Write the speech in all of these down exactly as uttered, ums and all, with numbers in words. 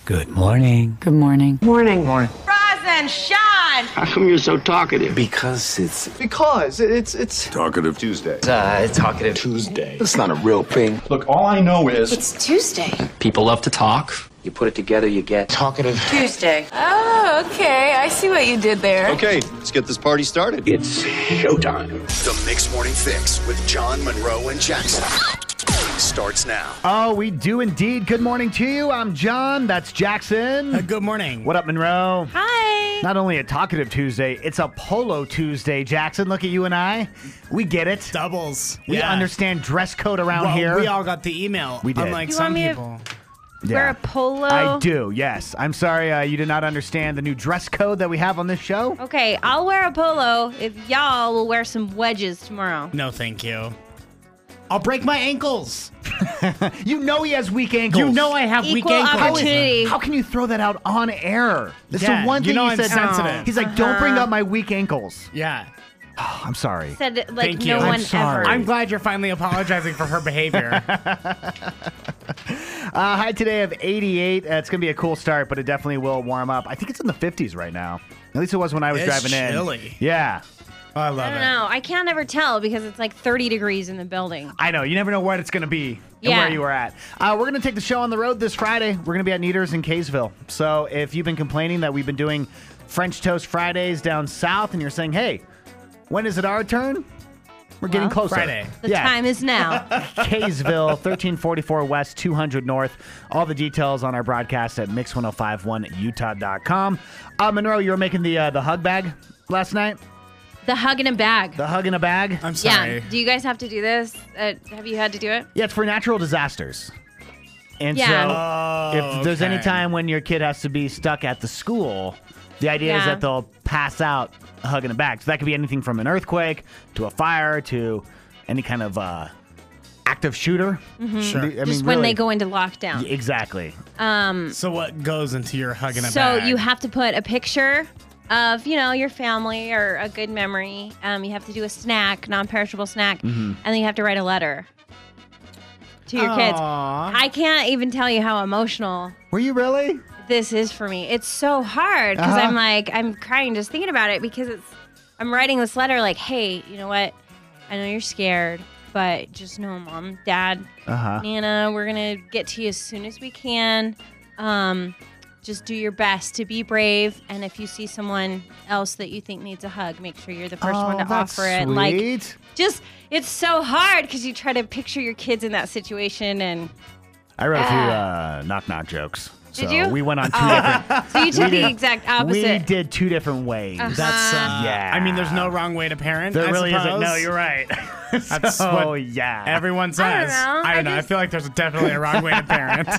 Good morning. Good morning. Morning. Morning. Rise and shine. How come you're so talkative? Because it's Because it's it's Talkative Tuesday. uh, Talkative Tuesday. It's not a real thing. Look, all I know is It's Tuesday. People love to talk. You put it together, you get talkative. Tuesday. Oh, okay. I see what you did there. okay. Let's get this party started. It's showtime. The Mixed Morning Fix with John Monroe and Jackson starts now. Oh, we do indeed. Good morning to you. I'm John. That's Jackson. Uh, good morning. What up, Monroe? Hi. Not only a talkative Tuesday, it's a Polo Tuesday, Jackson. Look at you and I. We get it. Doubles. We yeah. understand dress code around Well, here. we all got the email. We did. Unlike You some want me to- people. Wear a polo. I do, yes. I'm sorry uh, you did not understand the new dress code that we have on this show. Okay, I'll wear a polo if y'all will wear some wedges tomorrow. No, thank you. I'll break my ankles. You know he has weak ankles. You know I have weak Equal ankles. opportunity. How can you throw that out on air? That's Yeah, the one you thing know he I'm said. sensitive. He's like, don't bring Uh-huh. up my weak ankles. Yeah. Oh, I'm sorry. Said it like Thank no you. I'm one sorry. ever. I'm glad you're finally apologizing for her behavior. Uh, high today of eighty-eight. Uh, it's going to be a cool start, but it definitely will warm up. I think it's in the fifties right now. At least it was when I was It's driving in. chilly. Yeah. Oh, I love I don't it. know. I can't ever tell because it's like thirty degrees in the building. I know. You never know what it's going to be and Yeah. where you are at. Uh, we're going to take the show on the road this Friday. We're going to be at Neaters in Kaysville. So if you've been complaining that we've been doing French Toast Fridays down south and you're saying, hey, when is it our turn? We're getting Well, closer. Friday. The yeah. time is now. Kaysville, thirteen forty-four West, two hundred North. All the details on our broadcast at mix ten fifty-one utah dot com. Uh, Monroe, you were making the uh, the hug bag last night? The hug in a bag. The hug in a bag? I'm sorry. Yeah. Do you guys have to do this? Uh, have you had to do it? Yeah, it's for natural disasters. And Yeah. so Oh, if there's any okay. time when your kid has to be stuck at the school, the idea is Yeah. that they'll pass out a hug in a bag. So that could be anything from an earthquake to a fire to any kind of uh, active shooter. Sure. I mean, Just when really- they go into lockdown. Exactly. So what goes into your hug in a So bag? you have to put a picture of, you know, your family or a good memory. Um, you have to do a snack, non-perishable snack, Mm-hmm. and then you have to write a letter to your kids. Aw. I can't even tell you how emotional Were you really? this is for me. It's so hard because Uh-huh. I'm like, I'm crying just thinking about it because it's, I'm writing this letter like, hey, you know what? I know you're scared, but just know, Mom, Dad, Uh-huh. Nana, we're going to get to you as soon as we can. Um, just do your best to be brave. And if you see someone else that you think needs a hug, make sure you're the first one to Oh, that's offer it. Like, sweet. just, it's so hard because you try to picture your kids in that situation. And I wrote a few uh, knock knock jokes. Did so you? we went on two different. so you took we the did- exact We opposite. did two different ways. That's uh, Yeah. I mean, there's no wrong way to parent. There I really isn't. suppose. No, you're right. That's so, what yeah. Everyone says. I don't know. I I don't know. I just- feel like there's definitely a wrong way to parent.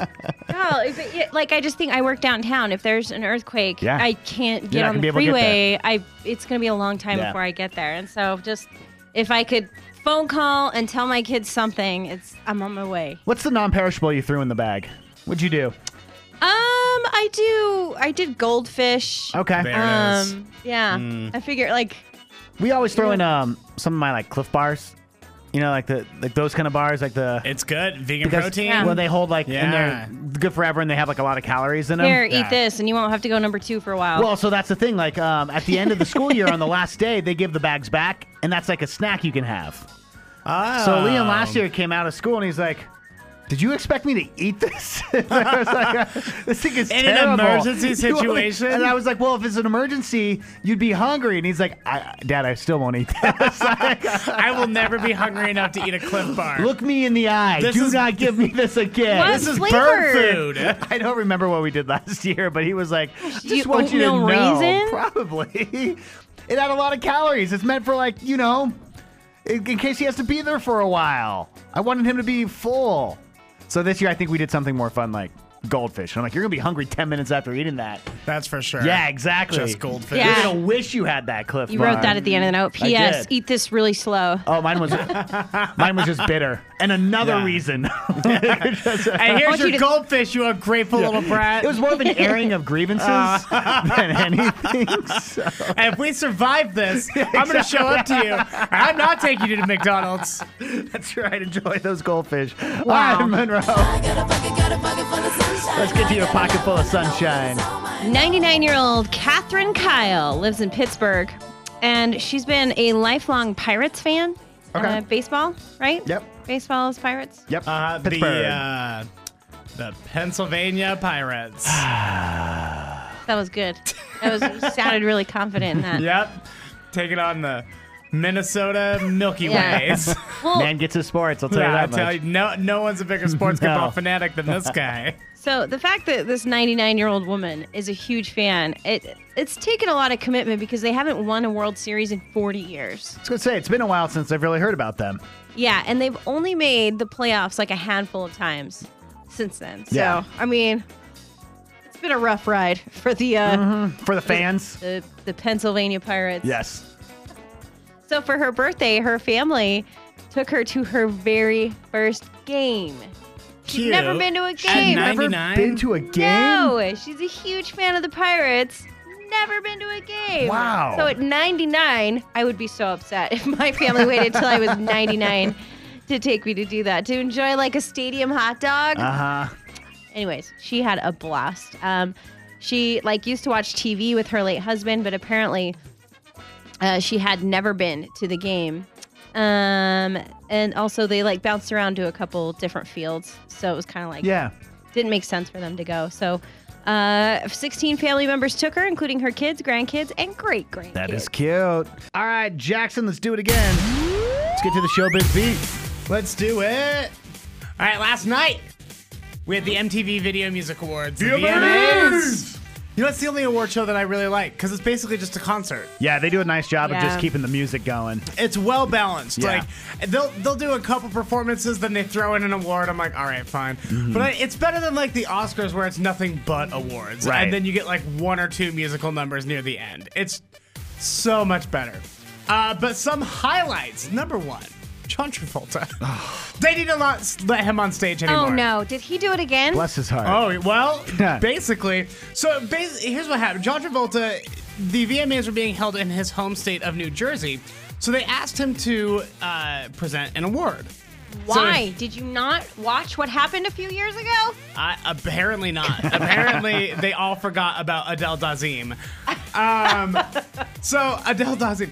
No, if it- like I just think I work downtown. If there's an earthquake, Yeah. I can't You're get not on gonna be the able to get freeway. I it's gonna be a long time Yeah. before I get there. And so just if I could phone call and tell my kids something, it's I'm on my way. What's the non-perishable you threw in the bag? What'd you do? Um, I do. I did goldfish. Okay. There it is. Um, yeah. I figure like We always throw in um some of my like Cliff bars. You know, like the like those kind of bars, like the It's good. Vegan because protein. Yeah. well they hold like Yeah. and they're good forever and they have like a lot of calories in them. here, Yeah. eat this, and you won't have to go number two for a while. Well, so that's the thing. Like um, at the end of the school year, on the last day, they give the bags back, and that's like a snack you can have. Oh. So Liam last year came out of school and he's like, "Did you expect me to eat this?" I was like, uh, "This thing is In an terrible." emergency You won't- situation? And I was like, "Well, if it's an emergency, you'd be hungry." And he's like, I, "Dad, I still won't eat this." Like, I will never be hungry enough to eat a Cliff Bar. look me in the eye. This Do is- not give me this again. What this is flavor? bird food. I don't remember what we did last year, but he was like, "Just You- want you to know." oatmeal raisin? Probably. It had a lot of calories. It's meant for like you know, in, in case he has to be there for a while. I wanted him to be full. So this year, I think we did something more fun, like goldfish. And I'm like, you're gonna be hungry ten minutes after eating that. That's for sure. Yeah, exactly. Just goldfish. Yeah. You're gonna wish you had that, Cliff. you Bar. wrote that at the end of the note. I P S. did. Eat this really slow. Oh, mine was mine was just bitter. and another Yeah. reason. And here's want your you to- goldfish, you ungrateful little brat. It was more of an airing of grievances than anything. So. And if we survive this, I'm going to show up to you. And I'm not taking you to McDonald's. That's right. Enjoy those goldfish. Wow. All right, Monroe. Let's get to your pocket full of sunshine. ninety-nine-year-old Catherine Kyle lives in Pittsburgh, and she's been a lifelong Pirates fan. Okay. Uh, baseball, right? Yep. Baseball is Pirates. Yep. Uh, the, Pittsburgh. uh, the Pennsylvania Pirates. That was good. That was you sounded really confident in that. Yep. Taking on the Minnesota Milky Yeah. Ways. Well, Man gets his sports. I'll tell you Yeah, I that tell much. you, no, no one's a bigger sports No. football fanatic than this guy. so the fact that this ninety-nine-year-old woman is a huge fan, it it's taken a lot of commitment because they haven't won a World Series in forty years. I was going to say, it's been a while since I've really heard about them. Yeah, and they've only made the playoffs like a handful of times since then. So, Yeah. I mean, it's been a rough ride for the uh, For the fans, the, the Pennsylvania Pirates. yes. So for her birthday, her family took her to her very first game. She's Cute. never been to a At game. nine- Ever ninety-nine? been to a game? No, she's a huge fan of the Pirates. Never been to a game. Wow. So at ninety-nine, I would be so upset if my family waited till I was ninety-nine to take me to do that, to enjoy like a stadium hot dog. Uh-huh. Anyways, she had a blast. Um, she like used to watch T V with her late husband, but apparently uh, she had never been to the game. Um, and also they like bounced around to a couple different fields, so it was kind of like Yeah. didn't make sense for them to go. So uh, sixteen family members took her, including her kids, grandkids, and great grandkids. That is cute. All right, Jackson, let's do it again. Let's get to the showbiz beat. Let's do it. All right, last night we had the M T V Video Music Awards. The V M V M As. You know, it's the only award show that I really like because it's basically just a concert. Yeah, they do a nice job of Yeah. just keeping the music going. It's well balanced. Yeah. Like they'll they'll do a couple performances, then they throw in an award. I'm like, all right, fine. Mm-hmm. But I, it's better than like the Oscars where it's nothing but awards, Right. and then you get like one or two musical numbers near the end. It's so much better. Uh, but some highlights. Number one, John Travolta. They need to not s- let him on stage anymore. Oh no! Did he do it again? Bless his heart. Oh, well, basically. So bas- here's what happened. John Travolta, the V M As were being held in his home state of New Jersey. So they asked him to uh, present an award. Why did you not watch what happened a few years ago? I, apparently not. Apparently they all forgot about Adele Dazeem. Um, so Adele Dazeem.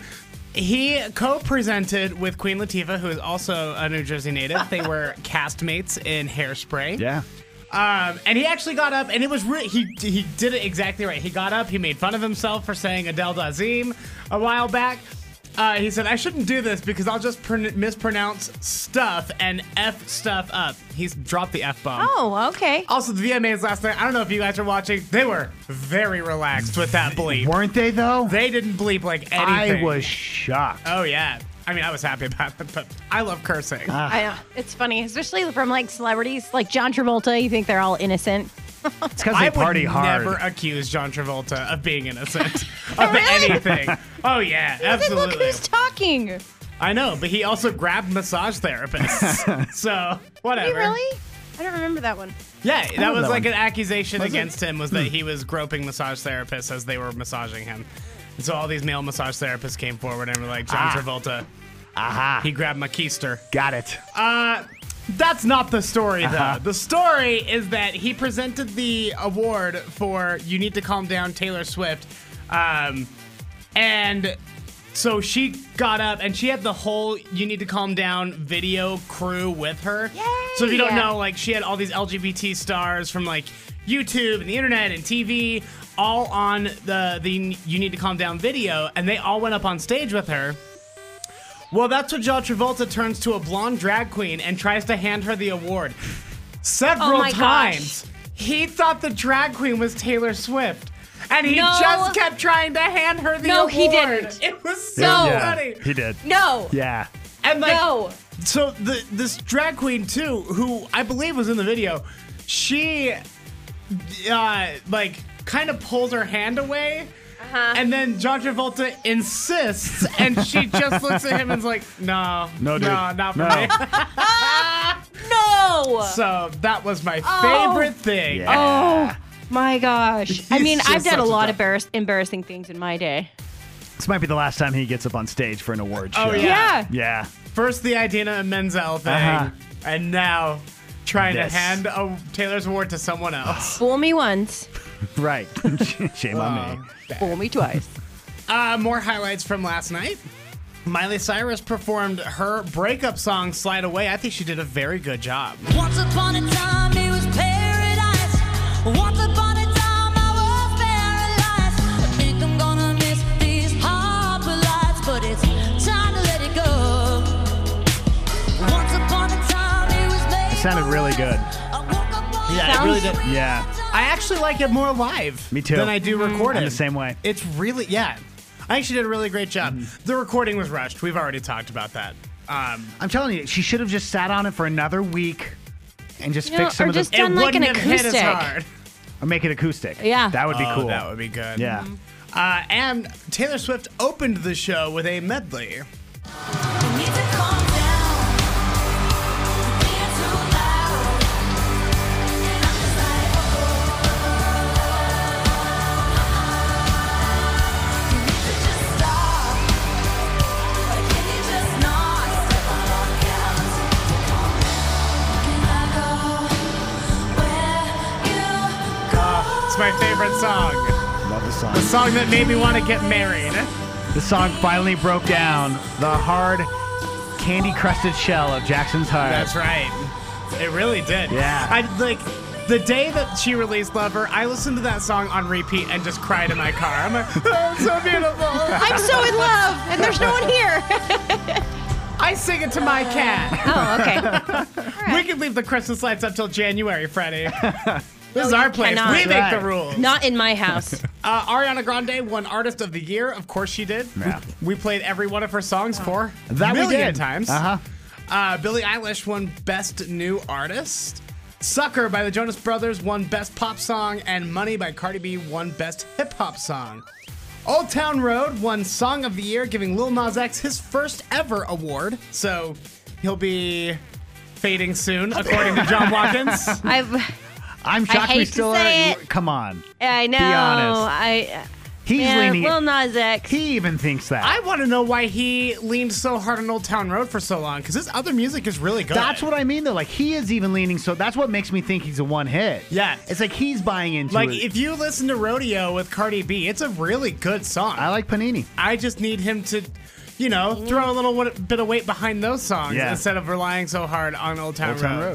He co-presented with Queen Latifah, who is also a New Jersey native. They were castmates in Hairspray. Yeah. Um, and he actually got up, and it was re- he he did it exactly right. He got up, he made fun of himself for saying Adele Dazeem a while back. Uh, he said, I shouldn't do this because I'll just pron- mispronounce stuff and F stuff up. He's dropped the F bomb. Oh, okay. Also, the V M As last night, I don't know if you guys are watching, they were very relaxed with that bleep. Weren't they, though? They didn't bleep like I anything. was shocked. Oh, yeah. I mean, I was happy about it, but I love cursing. I know. It's funny, especially from like celebrities like John Travolta. You think they're all innocent. It's because I they would party hard. never accuse John Travolta of being innocent of Really? anything. Oh yeah, Then look absolutely. who's talking. I know, but he also grabbed massage therapists. so whatever. Did he really? I don't remember that one. Yeah, that know was that like one. an accusation Was it? against him was that he was groping massage therapists as they were massaging him. And so all these male massage therapists came forward and were like, John Ah. Travolta, Aha. he grabbed my keister. Got it. Uh, that's not the story, though. Uh-huh. The story is that he presented the award for You Need to Calm Down, Taylor Swift. Um, and so she got up and she had the whole You Need to Calm Down video crew with her. Yay! So if you don't know, like, she had all these L G B T stars from, like, YouTube and the internet and T V all on the, the You Need to Calm Down video, and they all went up on stage with her. Well, that's when John Travolta turns to a blonde drag queen and tries to hand her the award. Several Oh my times, he thought the drag queen was Taylor Swift. And he No. just kept trying to hand her the No, award. he didn't. It was so No. Yeah, funny. he did. No. Yeah. And like, No. so the this drag queen too, who I believe was in the video, she uh like kind of pulls her hand away Uh-huh. And then John Travolta insists, and she just looks at him and is like, no, No, dude. no, not for No. me. No. So that was my Oh. favorite thing. Yeah. Oh my gosh. I He's mean, just I've done such a a lot dumb- of embarrass- embarrassing things in my day. This might be the last time he gets up on stage for an award show. Oh, yeah. Yeah. Yeah. First the Idina Menzel thing, Uh-huh. and now trying This. to hand a Taylor's award to someone else. Fool me once, Right. Shame on me. fool me twice. Uh, more highlights from last night. Miley Cyrus performed her breakup song Slide Away. I think she did a very good job. Once upon a time it was paradise. Once upon a time I was paralyzed. I think I'm gonna miss these harbor lights, but it's time to let it go. Once upon a time it was made. It sounded really good. Yeah, it really did. Yeah. I actually like it more live. Me too. Than I do recorded. I'm the same way. It's really, yeah. I actually did a really great job. The recording was rushed. We've already talked about that. Um, I'm telling you, she should have just sat on it for another week and just You know, fixed some or of just the. done it like an wouldn't have hit as acoustic. hard. Or make it acoustic. Yeah. That would be Oh, cool. That would be good. Yeah. Uh, and Taylor Swift opened the show with a medley. You need to calm down. You're being too loud. And I'm just like, oh. You need to just stop. Or can you just not step out on gas? Can I go where you go? It's my favorite song. Love the song. The song that made me want to get married. The song finally broke down the hard, candy crusted shell of Jackson's heart. That's right. It really did. Yeah. I like the day that she released Lover, I listened to that song on repeat and just cried in my car. I'm like, oh, it's so beautiful. I'm so in love, and there's no one here. I sing it to my cat. Oh, okay. We can leave the Christmas lights up till January, Freddie. This is No, our you place. cannot. We make That's the right. rules. Not in my house. Uh, Ariana Grande won Artist of the Year. Of course she did. Yeah. We played every one of her songs for That a we million did. times. Uh-huh. Uh, Billie Eilish won Best New Artist. Sucker by the Jonas Brothers won Best Pop Song. And Money by Cardi B won Best Hip Hop Song. Old Town Road won Song of the Year, giving Lil Nas X his first ever award. So he'll be fading soon, according to John Watkins. I've, I'm shocked hate we to still say are. it. Come on. I know. honest. I. He's man, leaning. Lil Nas X. He even thinks that. I want to know why he leaned so hard on Old Town Road for so long, because his other music is really good. That's what I mean, though. Like, he is even leaning. So that's what makes me think he's a one hit. Yeah. It's like he's buying into Like, it. if you listen to Rodeo with Cardi B, it's a really good song. I like Panini. I just need him to, you know, throw a little wa- bit of weight behind those songs Yeah. instead of relying so hard on Old Town Old Road. Town Road.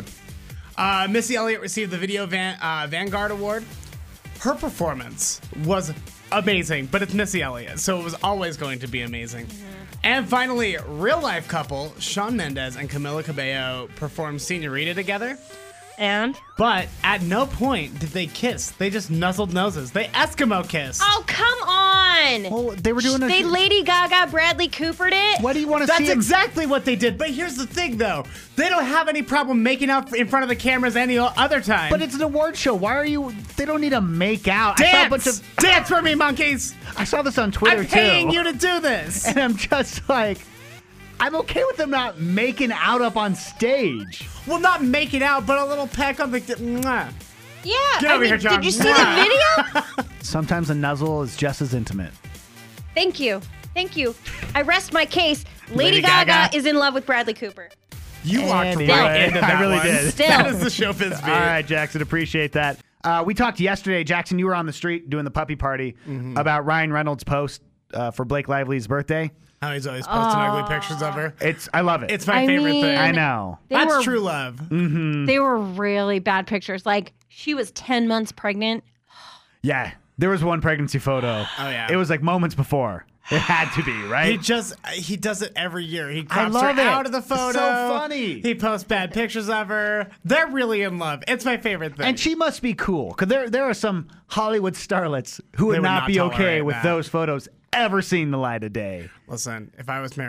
Uh, Missy Elliott received the Video Van- uh, Vanguard Award. Her performance was amazing, but it's Missy Elliott, so it was always going to be amazing. And finally, real life couple Shawn Mendes and Camila Cabello performed Señorita together. And? But at no point did they kiss. They just nuzzled noses. They Eskimo kissed. Oh, come on. Well, they were doing a. They Lady Gaga, Bradley Coopered it. What do you want to That's see? him- exactly what they did. But here's the thing, though. They don't have any problem making out in front of the cameras any o- other time. But it's an award show. Why are you? They don't need to make out. I saw a dance! bunch of. Dance for me, monkeys! I saw this on Twitter I'm paying too. you to do this. And I'm just like, I'm okay with them not making out up on stage. Well, not making out, but a little peck on the... Mwah. Yeah. Get I over mean, here, John. Did you see Mwah. the video? Sometimes a nuzzle is just as intimate. Thank you. Thank you. I rest my case. Lady, Lady Gaga, Gaga. is in love with Bradley Cooper. You walked Anyway, right into that I really one. did. Still. That is the showbiz beat. All right, Jackson, appreciate that. Uh, we talked yesterday, Jackson, you were on the street doing the puppy party about Ryan Reynolds' post uh, for Blake Lively's birthday. Oh, he's always posting ugly pictures of her. It's I love it. It's my I favorite mean- thing. I know. They That's were, true love. They were really bad pictures. Like, she was ten months pregnant. Yeah, there was one pregnancy photo. Oh, yeah. It was like moments before. It had to be, right? He just he does it every year. He I crops love her it. out of the It's photo. so funny. He posts bad pictures of her. They're really in love. It's my favorite thing. And she must be cool because there there are some Hollywood starlets who would, They would not, not be okay tolerate with that. those photos ever seeing the light of day. Listen, if I was married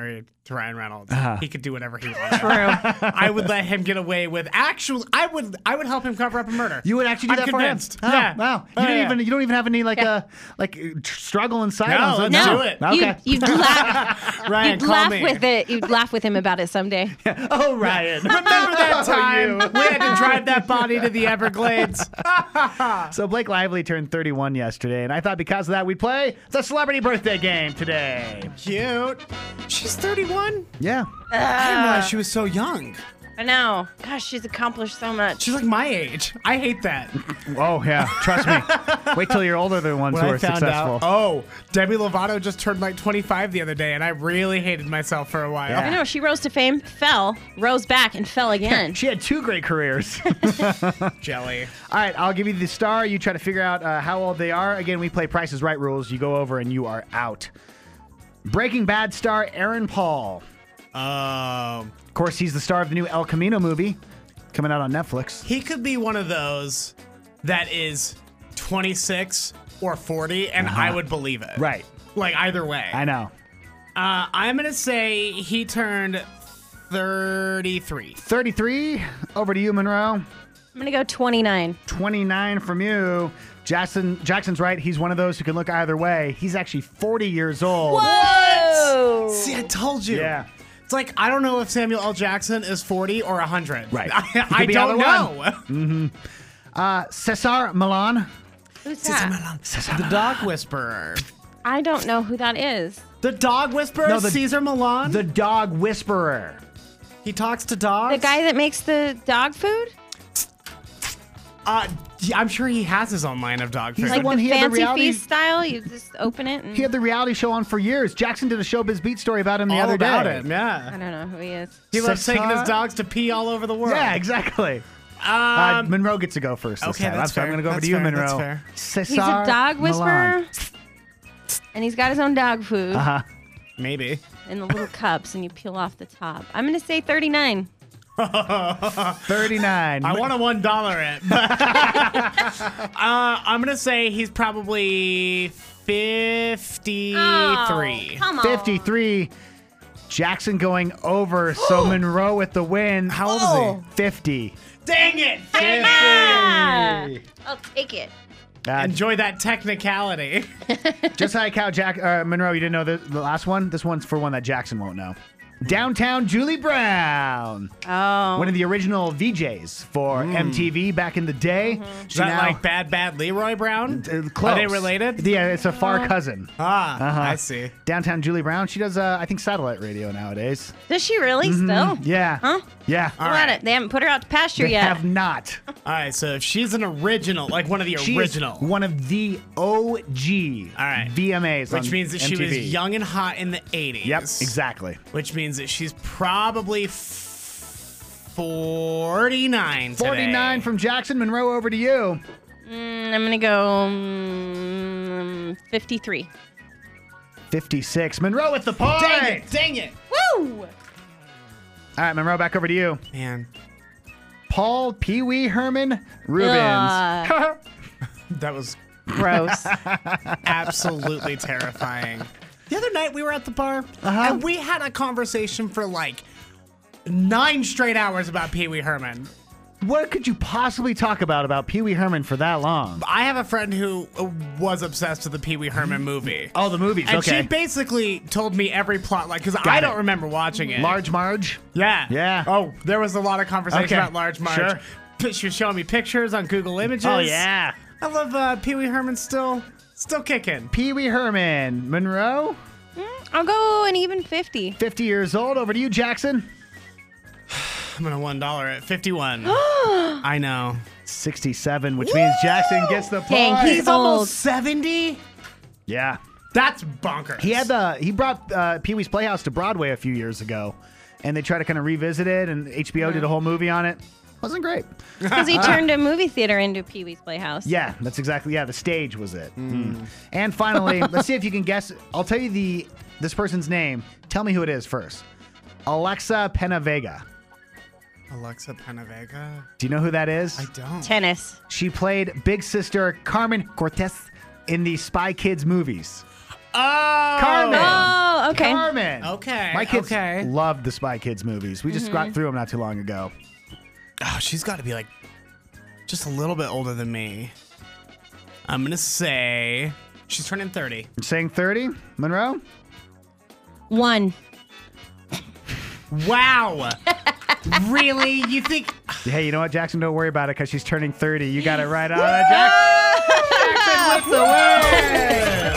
to Ryan Reynolds. Uh-huh. He could do whatever he wanted. True. I would let him get away with actual. I would. I would help him cover up a murder. You would actually do I'm that convinced. for him? Oh, Yeah. Wow. You Oh, didn't yeah. even. You don't even have any like Yeah. uh like uh, tr- struggle inside. No, on let's No, do it. Okay. You'd, you'd laugh. Ryan, You'd call laugh me. with it. You'd laugh with him about it someday. Oh, Ryan. Remember that Oh, time you. we had to drive that body to the Everglades? So Blake Lively turned thirty-one yesterday, and I thought because of that we'd play the celebrity birthday game today. Cute. She's thirty-one. Yeah. I didn't realize she was so young. I know. Gosh, she's accomplished so much. She's like my age. I hate that. Oh yeah. Trust me. Wait till you're older than the ones When who I are found successful. out, oh, Demi Lovato just turned like twenty-five the other day, and I really hated myself for a while. Yeah. I know. She rose to fame, fell, rose back, and fell again. She had two great careers. Jelly. All right, I'll give you the star. You try to figure out uh, how old they are. Again, we play Price is Right rules. You go over and you are out. Breaking Bad star Aaron Paul. Um, Of course, he's the star of the new El Camino movie coming out on Netflix. he could be one of those that is twenty-six or forty, and I would believe it. Right. Like either way. I know. Uh, I'm gonna say he turned thirty-three. thirty-three. Over to you, Monroe. I'm gonna go twenty-nine. twenty-nine from you. Jackson Jackson's right. He's one of those who can look either way. He's actually forty years old. Whoa! See, I told you. Yeah. It's like I don't know if Samuel L. Jackson is forty or one hundred. Right. I, He could I be don't either know. Uh, Cesar Milan. Who's that? The dog whisperer. I don't know who that is. The dog whisperer, No, the- Caesar Milan. The dog whisperer. he talks to dogs. The guy that makes the dog food? Uh, yeah, I'm sure he has his own line of dog food. He's Like the one the he had the fancy reality- feast style? You just open it and He had the reality show on for years. Jackson did a Showbiz Beat story about him the all other about day. him. I Yeah. don't know who he is. He loves Cesar- taking his dogs to pee all over the world. Yeah, exactly. Uh, Um, Monroe gets to go first this okay, time. I'm that's sorry. I'm fair. going to go over That's to you, fair. Monroe. That's fair. Cesar He's a dog Milan. whisperer. And he's got his own dog food Uh-huh. maybe. in the little cups, and you peel off the top. I'm going to say thirty-nine. thirty-nine. I want a one dollar it. But uh, I'm gonna say he's probably fifty-three. Oh, come on. fifty-three. Jackson going over, so Monroe with the win. How old Oh. is fifty. he? Dang it! Ah, I'll take it. Uh, Enjoy that technicality. just like how Jack uh, Monroe, you didn't know the, the last one. This one's for one that Jackson won't know. Downtown Julie Brown, Oh. one of the original V Js for M T V back in the day. Is She that now- like Bad Bad Leroy Brown? Uh, close. Are they related? Yeah, it's a far cousin. Ah, Uh-huh. I see. Downtown Julie Brown. She does, uh, I think, satellite radio nowadays. Does she really still? Yeah. Huh? Yeah. Go at it. They haven't put her out to pasture They yet. have not. All right, so if she's an original, like one of the She is original, one of the O G All right. V M As, which on means that she M T V. was young and hot in the eighties. Yep, exactly. Which means that she's probably f- forty-nine today. forty-nine from Jackson. Monroe, over to you. Mm, I'm going to go mm, fifty-three. fifty-six. Monroe with the point. Dang it! Dang it! Woo! All right, Monroe, back over to you. Man, Paul Pee Wee Herman Rubens. Ugh. that was Gross. absolutely terrifying. The other night we were at the bar Uh-huh. and we had a conversation for like nine straight hours about Pee Wee Herman. What could you possibly talk about about Pee Wee Herman for that long? I have a friend who uh, was obsessed with the Pee Wee Herman movie. Oh, the movies. And okay. she basically told me every plot line because I it. don't remember watching it. Large Marge. Yeah. Yeah. Oh, there was a lot of conversation Okay. about Large Marge. Sure. P- She was showing me pictures on Google Images. Oh yeah. I love uh, Pee Wee Herman still, still kicking. Pee Wee Herman. Monroe, I'll go an even fifty. fifty years old. Over to you, Jackson. I'm gonna one dollar at fifty-one. I know. sixty-seven, which means Jackson gets the point. Dang, he's He's old. almost seventy. Yeah. That's bonkers. He had the he brought uh, Pee Wee's Playhouse to Broadway a few years ago, and they tried to kind of revisit it, and H B O did a whole movie on it. Wasn't great. Because he turned a movie theater into Pee Wee's Playhouse. Yeah, that's exactly. Yeah, the stage was it. Mm. And finally, let's see if you can guess. I'll tell you the this person's name. Tell me who it is first. Alexa Penavega. Alexa Penavega. Do you know who that is? I don't. Tennis. She played Big Sister Carmen Cortez in the Spy Kids movies. Oh, Carmen. Oh, Oh, okay. Carmen. Okay, My kids okay. loved the Spy Kids movies. We just Mm-hmm. got through them not too long ago. Oh, she's got to be like just a little bit older than me. I'm gonna say she's turning thirty. You're saying thirty, Monroe? One. Wow. Really? You think? Hey, you know what, Jackson? Don't worry about it because she's turning thirty. You got it right on. Jackson, Jackson with the win.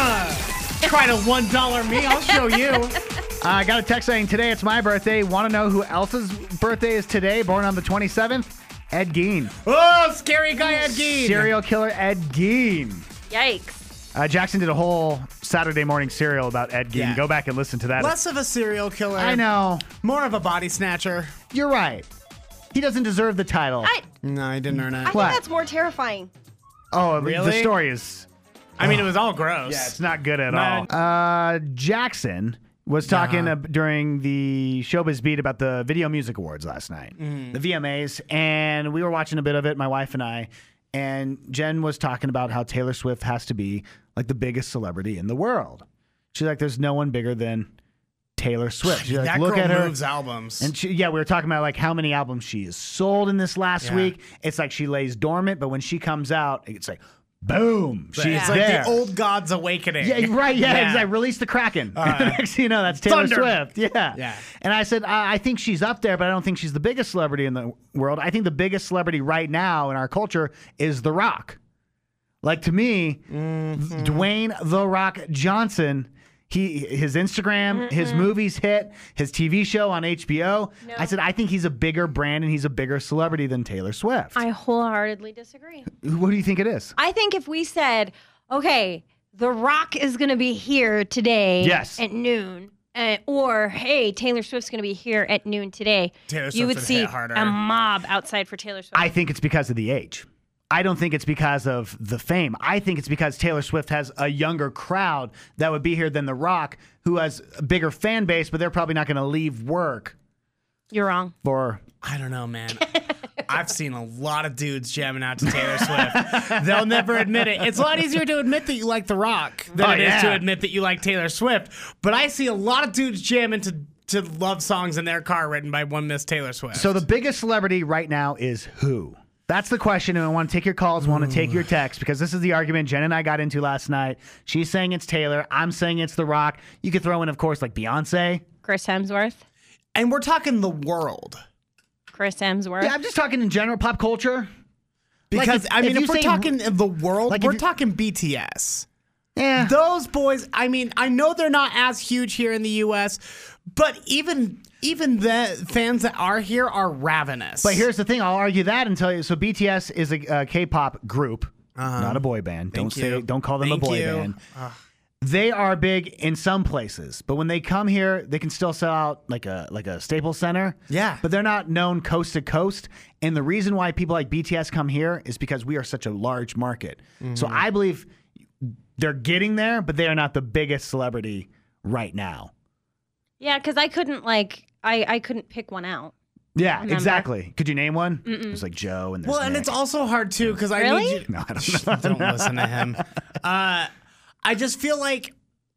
Try to one dollar me. I'll show you. Uh, I got a text saying today it's my birthday. Want to know who else's birthday is today? Born on the twenty-seventh? Ed Gein. Oh, scary guy Ed Gein. Serial killer Ed Gein. Yikes. Uh, Jackson did a whole Saturday morning serial about Ed Gein. Yeah. Go back and listen to that. Less of a serial killer. I know. More of a body snatcher. You're right. He doesn't deserve the title. I, No, I didn't earn I it. think What? that's more terrifying. oh, Really? the story is... I mean, it was all gross. Yeah, it's not good at No. all. Uh, Jackson was talking uh, during the Showbiz Beat about the Video Music Awards last night, the V M As, and we were watching a bit of it, my wife and I, and Jen was talking about how Taylor Swift has to be like the biggest celebrity in the world. She's like, there's no one bigger than Taylor Swift. She's like, that look girl at her. moves albums. And she, yeah, we were talking about like how many albums she has sold in this last Yeah. week. It's like she lays dormant, but when she comes out, it's like, boom, she's it's like there. the old gods awakening. Yeah, right. Yeah, Yeah. exactly. Release the Kraken. Uh, Next thing you know, that's Taylor Thunder. Swift. Yeah. Yeah. And I said, I, I think she's up there, but I don't think she's the biggest celebrity in the world. I think the biggest celebrity right now in our culture is The Rock. Like to me, Mm-hmm. Dwayne The Rock Johnson. He his Instagram, his movies hit, his T V show on H B O. No. I said, I think he's a bigger brand and he's a bigger celebrity than Taylor Swift. I wholeheartedly disagree. What do you think it is? I think if we said, okay, The Rock is going to be here today Yes. at noon, uh, or hey, Taylor Swift's going to be here at noon today, Taylor Swift you would would see hit harder. a mob outside for Taylor Swift. I think it's because of the age. I don't think it's because of the fame. I think it's because Taylor Swift has a younger crowd that would be here than The Rock, who has a bigger fan base, but they're probably not going to leave work You're wrong. for. I don't know, man. I've seen a lot of dudes jamming out to Taylor Swift. They'll never admit it. It's a lot easier to admit that you like The Rock than Oh, it is yeah. to admit that you like Taylor Swift. But I see a lot of dudes jamming to, to love songs in their car written by one Miss Taylor Swift. So the biggest celebrity right now is who? That's the question, and I want to take your calls, I want to take your texts, because this is the argument Jen and I got into last night. She's saying it's Taylor. I'm saying it's The Rock. You could throw in, of course, like Beyonce. Chris Hemsworth. and we're talking the world. Chris Hemsworth. Yeah, I'm just talking in general, pop culture. Like, Because, if- I if mean, you if, we're say- talking the world, like, if we're you- talking B T S. Yeah. Those boys, I mean, I know they're not as huge here in the U S, but even even the fans that are here are ravenous. But here's the thing, I'll argue that and tell you. So B T S is a, a K-pop group, not a boy band. Don't Thank say, you. don't call them Thank a boy you. band. They are big in some places, but when they come here, they can still sell out like a like a Staples Center. Yeah. but they're not known coast to coast. And the reason why people like B T S come here is because we are such a large market. So I believe they're getting there, but they are not the biggest celebrity right now. Yeah, because I couldn't like I I couldn't pick one out. Yeah, Remember. exactly. Could you name one? There's like Joe and there's well, and Nick. it's also hard too because I Really? need you. No, I don't know. Don't listen to him. Uh, I just feel like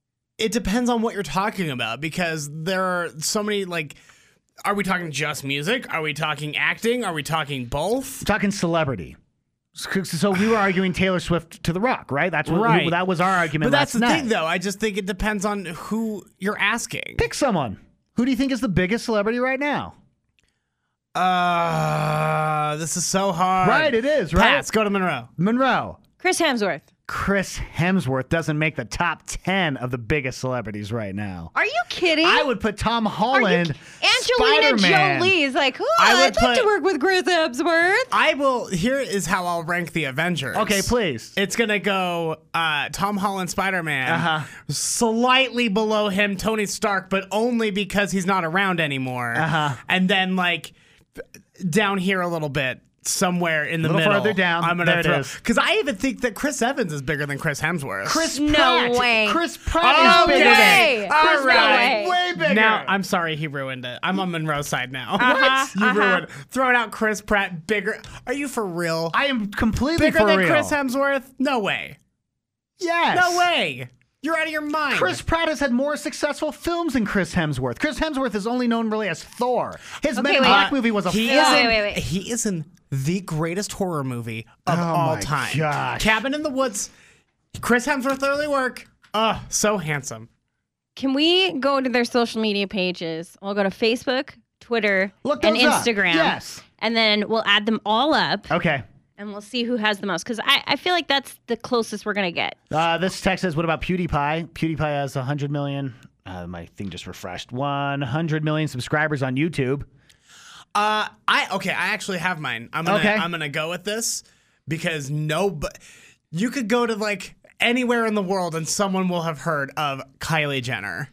it depends on what you're talking about because there are so many like. Are we talking just music? Are we talking acting? Are we talking both? I'm talking celebrity. So we were arguing Taylor Swift to The Rock, right? That's what Right. that was our argument. But that's last the night. thing, though. I just think it depends on who you're asking. Pick someone. Who do you think is the biggest celebrity right now? Uh, this is so hard. Right, it is, right? Pass. Go to Monroe. Monroe. Chris Hemsworth. Chris Hemsworth doesn't make the top ten of the biggest celebrities right now. Are you kidding? I would put Tom Are you, Holland, Angelina Spider-Man. Jolie is like, oh, I would I'd like to put- work with Chris Hemsworth. I will. Here is how I'll rank the Avengers. Okay, please. It's gonna go uh, Tom Holland, Spider Man, Uh-huh. slightly below him, Tony Stark, but only because he's not around anymore. Uh-huh. And then like down here a little bit, somewhere in the A little middle. further down. I'm gonna There it throw is. because I even think that Chris Evans is bigger than Chris Hemsworth. Chris No Pratt. way. Chris Pratt Okay. is bigger way. than All Chris right. Pratt is way bigger. Now, I'm sorry he ruined it. I'm on Monroe's side now. Uh-huh, You uh-huh. ruined throwing out Chris Pratt bigger. Are you for real? I am completely Bigger for than real. Chris Hemsworth? No way. Yes. No way. You're out of your mind. Chris Pratt has had more successful films than Chris Hemsworth. Chris Hemsworth is only known really as Thor. His Okay, Men in wait. Black movie was a He flop. is Wait, in, wait, wait. He is in the greatest horror movie of Oh all my time. gosh. Cabin in the Woods. Chris Hemsworth early work. Oh, so handsome. Can we go to their social media pages? We'll go to Facebook, Twitter, Look and those up. Instagram. Yes. And then we'll add them all up Okay. and we'll see who has the most. Because I, I feel like that's the closest we're going to get. Uh, this text says, what about PewDiePie? PewDiePie has one hundred million. Uh, my thing just refreshed. one hundred million subscribers on YouTube. Uh, I okay. I actually have mine. I'm gonna Okay. I'm gonna go with this because no, but you could go to like anywhere in the world and someone will have heard of Kylie Jenner.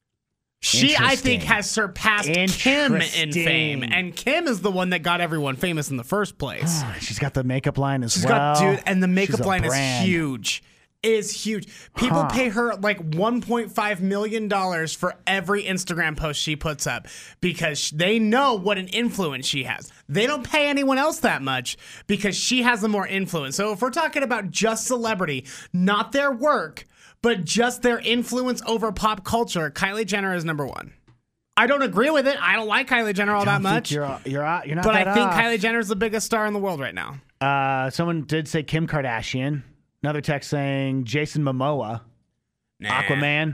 She, I think, Interesting. has surpassed Kim in Interesting. fame, and Kim is the one that got everyone famous in the first place. She's got the makeup line as She's well. got dude, and the makeup She's a line is brand. huge. Is huge. People Huh. pay her like one point five million dollars for every Instagram post she puts up because they know what an influence she has. They don't pay anyone else that much because she has the more influence. So if we're talking about just celebrity, not their work, but just their influence over pop culture, Kylie Jenner is number one. I don't agree with it. I don't like Kylie Jenner all Don't that think much. You're, you're, out- you're not But that I think off. Kylie Jenner is the biggest star in the world right now. Uh, someone did say Kim Kardashian. Another text saying Jason Momoa, Nah. Aquaman.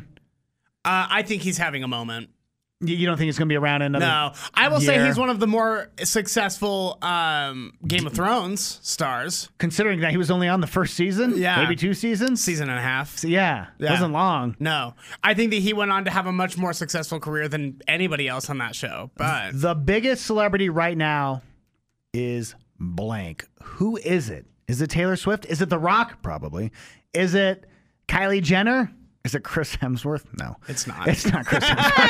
Uh, I think he's having a moment. You, you don't think it's going to be around in another No, I will say year? he's one of the more successful um, Game of Thrones stars. Considering that he was only on the first season? Yeah. Maybe two seasons? Season and a half. So, yeah, it Yeah. wasn't long. No, I think that he went on to have a much more successful career than anybody else on that show. But The biggest celebrity right now is blank. Who is it? Is it Taylor Swift? Is it The Rock? Probably. Is it Kylie Jenner? Is it Chris Hemsworth? No. it's not. It's not Chris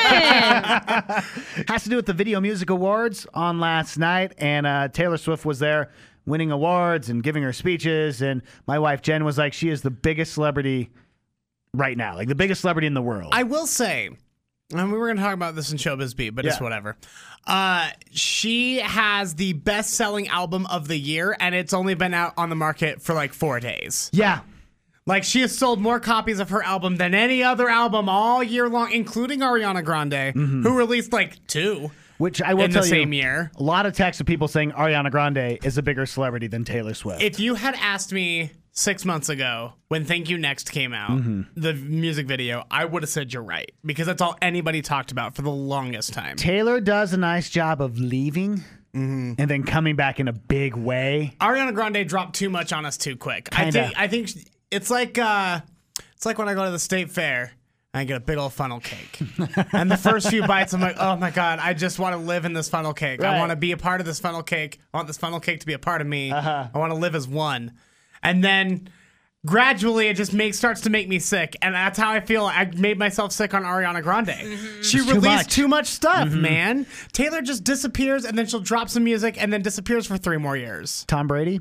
Hemsworth. Has to do with the Video Music Awards on last night, and uh, Taylor Swift was there winning awards and giving her speeches, and my wife Jen was like, she is the biggest celebrity right now, like the biggest celebrity in the world. I will say, and we were going to talk about this in Showbiz Beat, but it's Yeah. whatever. Uh, she has the best-selling album of the year, and it's only been out on the market for like four days. yeah. Like, she has sold more copies of her album than any other album all year long, including Ariana Grande, who released like two Which I will in tell the you, same year. a lot of texts of people saying Ariana Grande is a bigger celebrity than Taylor Swift. If you had asked me six months ago when Thank You Next came out, Mm-hmm. the music video, I would have said you're right because that's all anybody talked about for the longest time. Taylor does a nice job of leaving and then coming back in a big way. Ariana Grande dropped too much on us too quick. I Kinda. think I think it's like uh, it's like when I go to the state fair. I get a big old funnel cake. And the first few bites, I'm like, oh my God, I just want to live in this funnel cake. I Right. want to be a part of this funnel cake. I want this funnel cake to be a part of me. Uh-huh. I want to live as one. And then gradually it just makes starts to make me sick. And that's how I feel. I made myself sick on Ariana Grande. She It's too released much. too much stuff, man. Taylor just disappears and then she'll drop some music and then disappears for three more years. Tom Brady,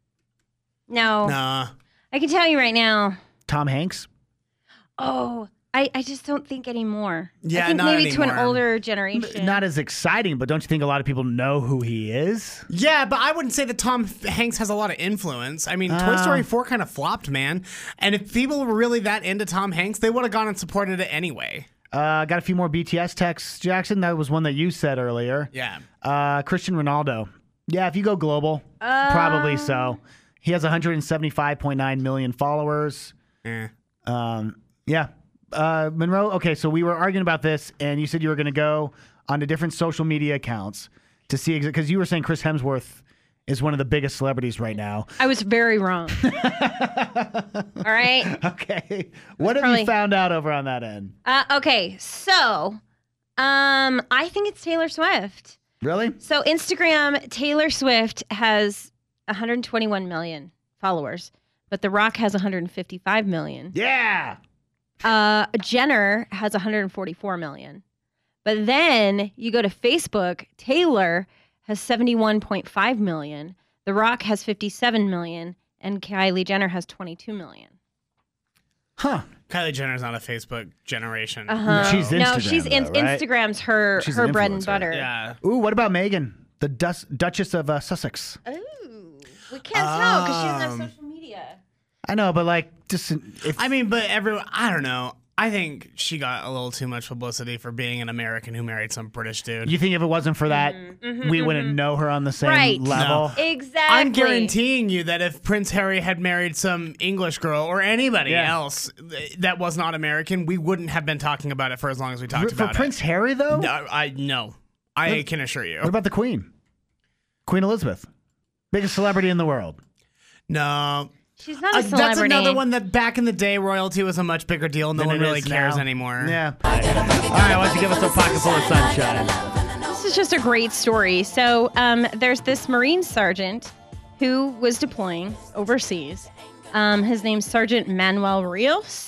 No. Nah. I can tell you right now. Tom Hanks. Oh, I, I just don't think anymore. Yeah, I think not maybe to an anymore. older generation. Not as exciting, but don't you think a lot of people know who he is? Yeah, but I wouldn't say that Tom Hanks has a lot of influence. I mean, Toy Uh. Story four kind of flopped, man. And if people were really that into Tom Hanks, they would have gone and supported it anyway. Uh, got a few more B T S texts, Jackson. That was one that you said earlier. Yeah. Uh, Christian Ronaldo. Yeah, if you go global, probably so. He has one hundred seventy-five point nine million followers. Eh. Um, yeah. Uh, Monroe, okay, so we were arguing about this, and you said you were going to go onto different social media accounts to see, because you were saying Chris Hemsworth is one of the biggest celebrities right now. I was very wrong. All right. Okay. What have probably- you found out over on that end? Uh, okay. So, um, I think it's Taylor Swift. Really? So Instagram, Taylor Swift has one hundred twenty-one million followers, but The Rock has one hundred fifty-five million. Yeah. Uh, Jenner has one hundred forty-four million. But then you go to Facebook, Taylor has seventy-one point five million. The Rock has fifty-seven million. And Kylie Jenner has twenty-two million. Huh. Kylie Jenner's not a Facebook generation. Uh-huh. She's no, Instagram, she's in, though, right? Instagram's her She's her an bread and influencer. butter. Yeah. Ooh, what about Megan, the Dus- Duchess of uh, Sussex? Ooh, we can't tell because she doesn't have Um, social media. I know, but like, just if I mean, but everyone, I don't know. I think she got a little too much publicity for being an American who married some British dude. you think if it wasn't for that, Mm-hmm, we wouldn't know her on the same Right. level. Exactly. I'm guaranteeing you that if Prince Harry had married some English girl or anybody Yeah. else that was not American, we wouldn't have been talking about it for as long as we talked For, for about Prince it. Harry, though? No, I no. I can assure you. What about the Queen? Queen Elizabeth. Biggest celebrity in the world. No. She's not a Uh, celebrity. that's another one that back in the day, royalty was a much bigger deal. No Than one it really is cares now. anymore. Yeah. All right, why don't you give us a pocket full of sunshine? This is just a great story. So um, there's this Marine sergeant who was deploying overseas. Um, his name's Sergeant Manuel Rios.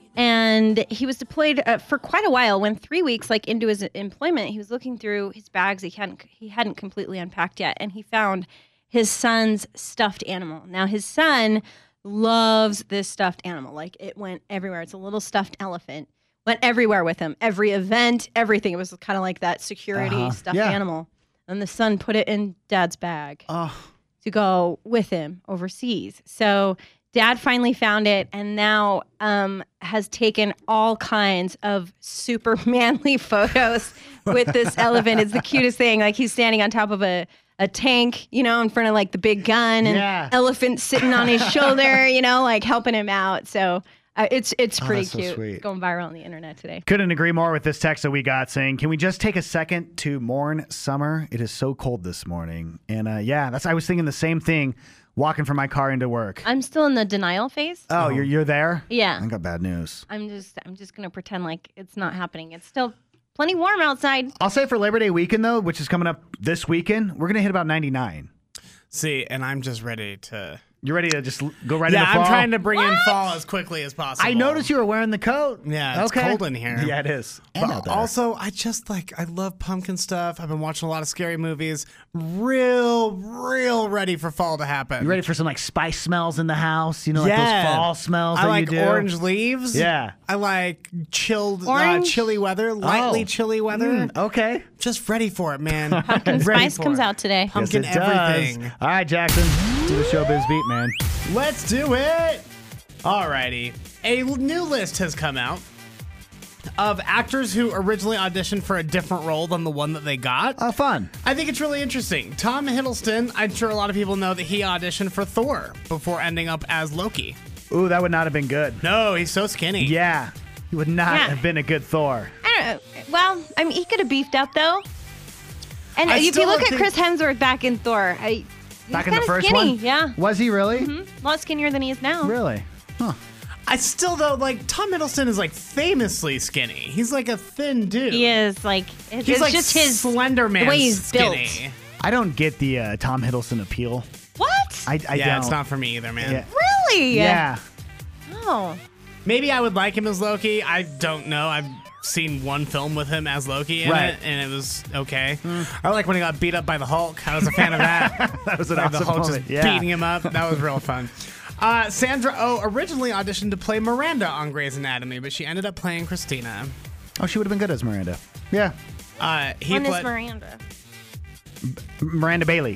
And he was deployed uh, for quite a while. When three weeks like into his employment, he was looking through his bags. He hadn't he hadn't completely unpacked yet, and he found his son's stuffed animal. Now his son loves this stuffed animal. Like it went everywhere. It's a little stuffed elephant. Went everywhere with him. Every event, everything. It was kind of like that security Uh-huh. stuffed Yeah. animal. And the son put it in Dad's bag Oh, to go with him overseas. So Dad finally found it and now um, has taken all kinds of super manly photos with this elephant. It's the cutest thing. Like he's standing on top of a, a tank, you know, in front of like the big gun and Yeah. elephant sitting on his shoulder, you know, like helping him out. So uh, it's it's pretty that's so cute. sweet. It's going viral on the internet today. couldn't agree more with this text that we got saying, can we just take a second to mourn summer? It is so cold this morning. And uh, yeah, that's I was thinking the same thing walking from my car into work. I'm still in the denial phase. Oh, you're you're there? Yeah. I got bad news. I'm just I'm just gonna pretend like it's not happening. It's still plenty warm outside. I'll say for Labor Day weekend, though, which is coming up this weekend, we're going to hit about ninety-nine. See, and I'm just ready to. You ready to just l- go right Yeah, into fall? I'm trying to bring in fall as quickly as possible. I noticed you were wearing the coat. Yeah, it's okay. cold in here. Yeah, it is. But also, I just like I love pumpkin stuff. I've been watching a lot of scary movies. Real, real ready for fall to happen. You ready for some like spice smells in the house? You know, like Yeah. those fall smells I that like you do? orange leaves. Yeah. I like chilled, uh, Orange? chilly weather, lightly Oh. chilly weather. Mm, okay. Just ready for it, man. Pumpkin Ready spice for comes it. out today. Pumpkin yes, it everything. Does. All right, Jackson. Do the showbiz beat, man. Let's do it. Alrighty. A l- new list has come out of actors who originally auditioned for a different role than the one that they got. Oh, fun. I think it's really interesting. Tom Hiddleston, I'm sure a lot of people know that he auditioned for Thor before ending up as Loki. Ooh, that would not have been good. No, he's so skinny. Yeah. He would not Yeah. have been a good Thor. I don't know. Well, I mean, he could have beefed up though. And I if still you look don't at think- Chris Hemsworth back in Thor, I, he Back was in the kinda first skinny. one? Yeah, Was he really? a lot skinnier than he is now. Really? Huh. I still, though, like, Tom Hiddleston is, like, famously skinny. He's, like, a thin dude. He is like it's, He's, it's like, just his Slender Man the way he's skinny. built. I don't get the uh, Tom Hiddleston appeal. What? I, I yeah, don't. it's not for me either, man. Yeah. Really? Yeah. Oh. Maybe I would like him as Loki. I don't know. I've seen one film with him as Loki in Right. it, and it was okay. I like when he got beat up by the Hulk. I was a fan of that. That was an Like the awesome Hulk moment. just Yeah. beating him up. That was real fun. Uh, Sandra Oh originally auditioned to play Miranda on Grey's Anatomy, but she ended up playing Christina. Oh, she would have been good as Miranda. Yeah. Uh, Heath When is Led- Miranda? Miranda Bailey.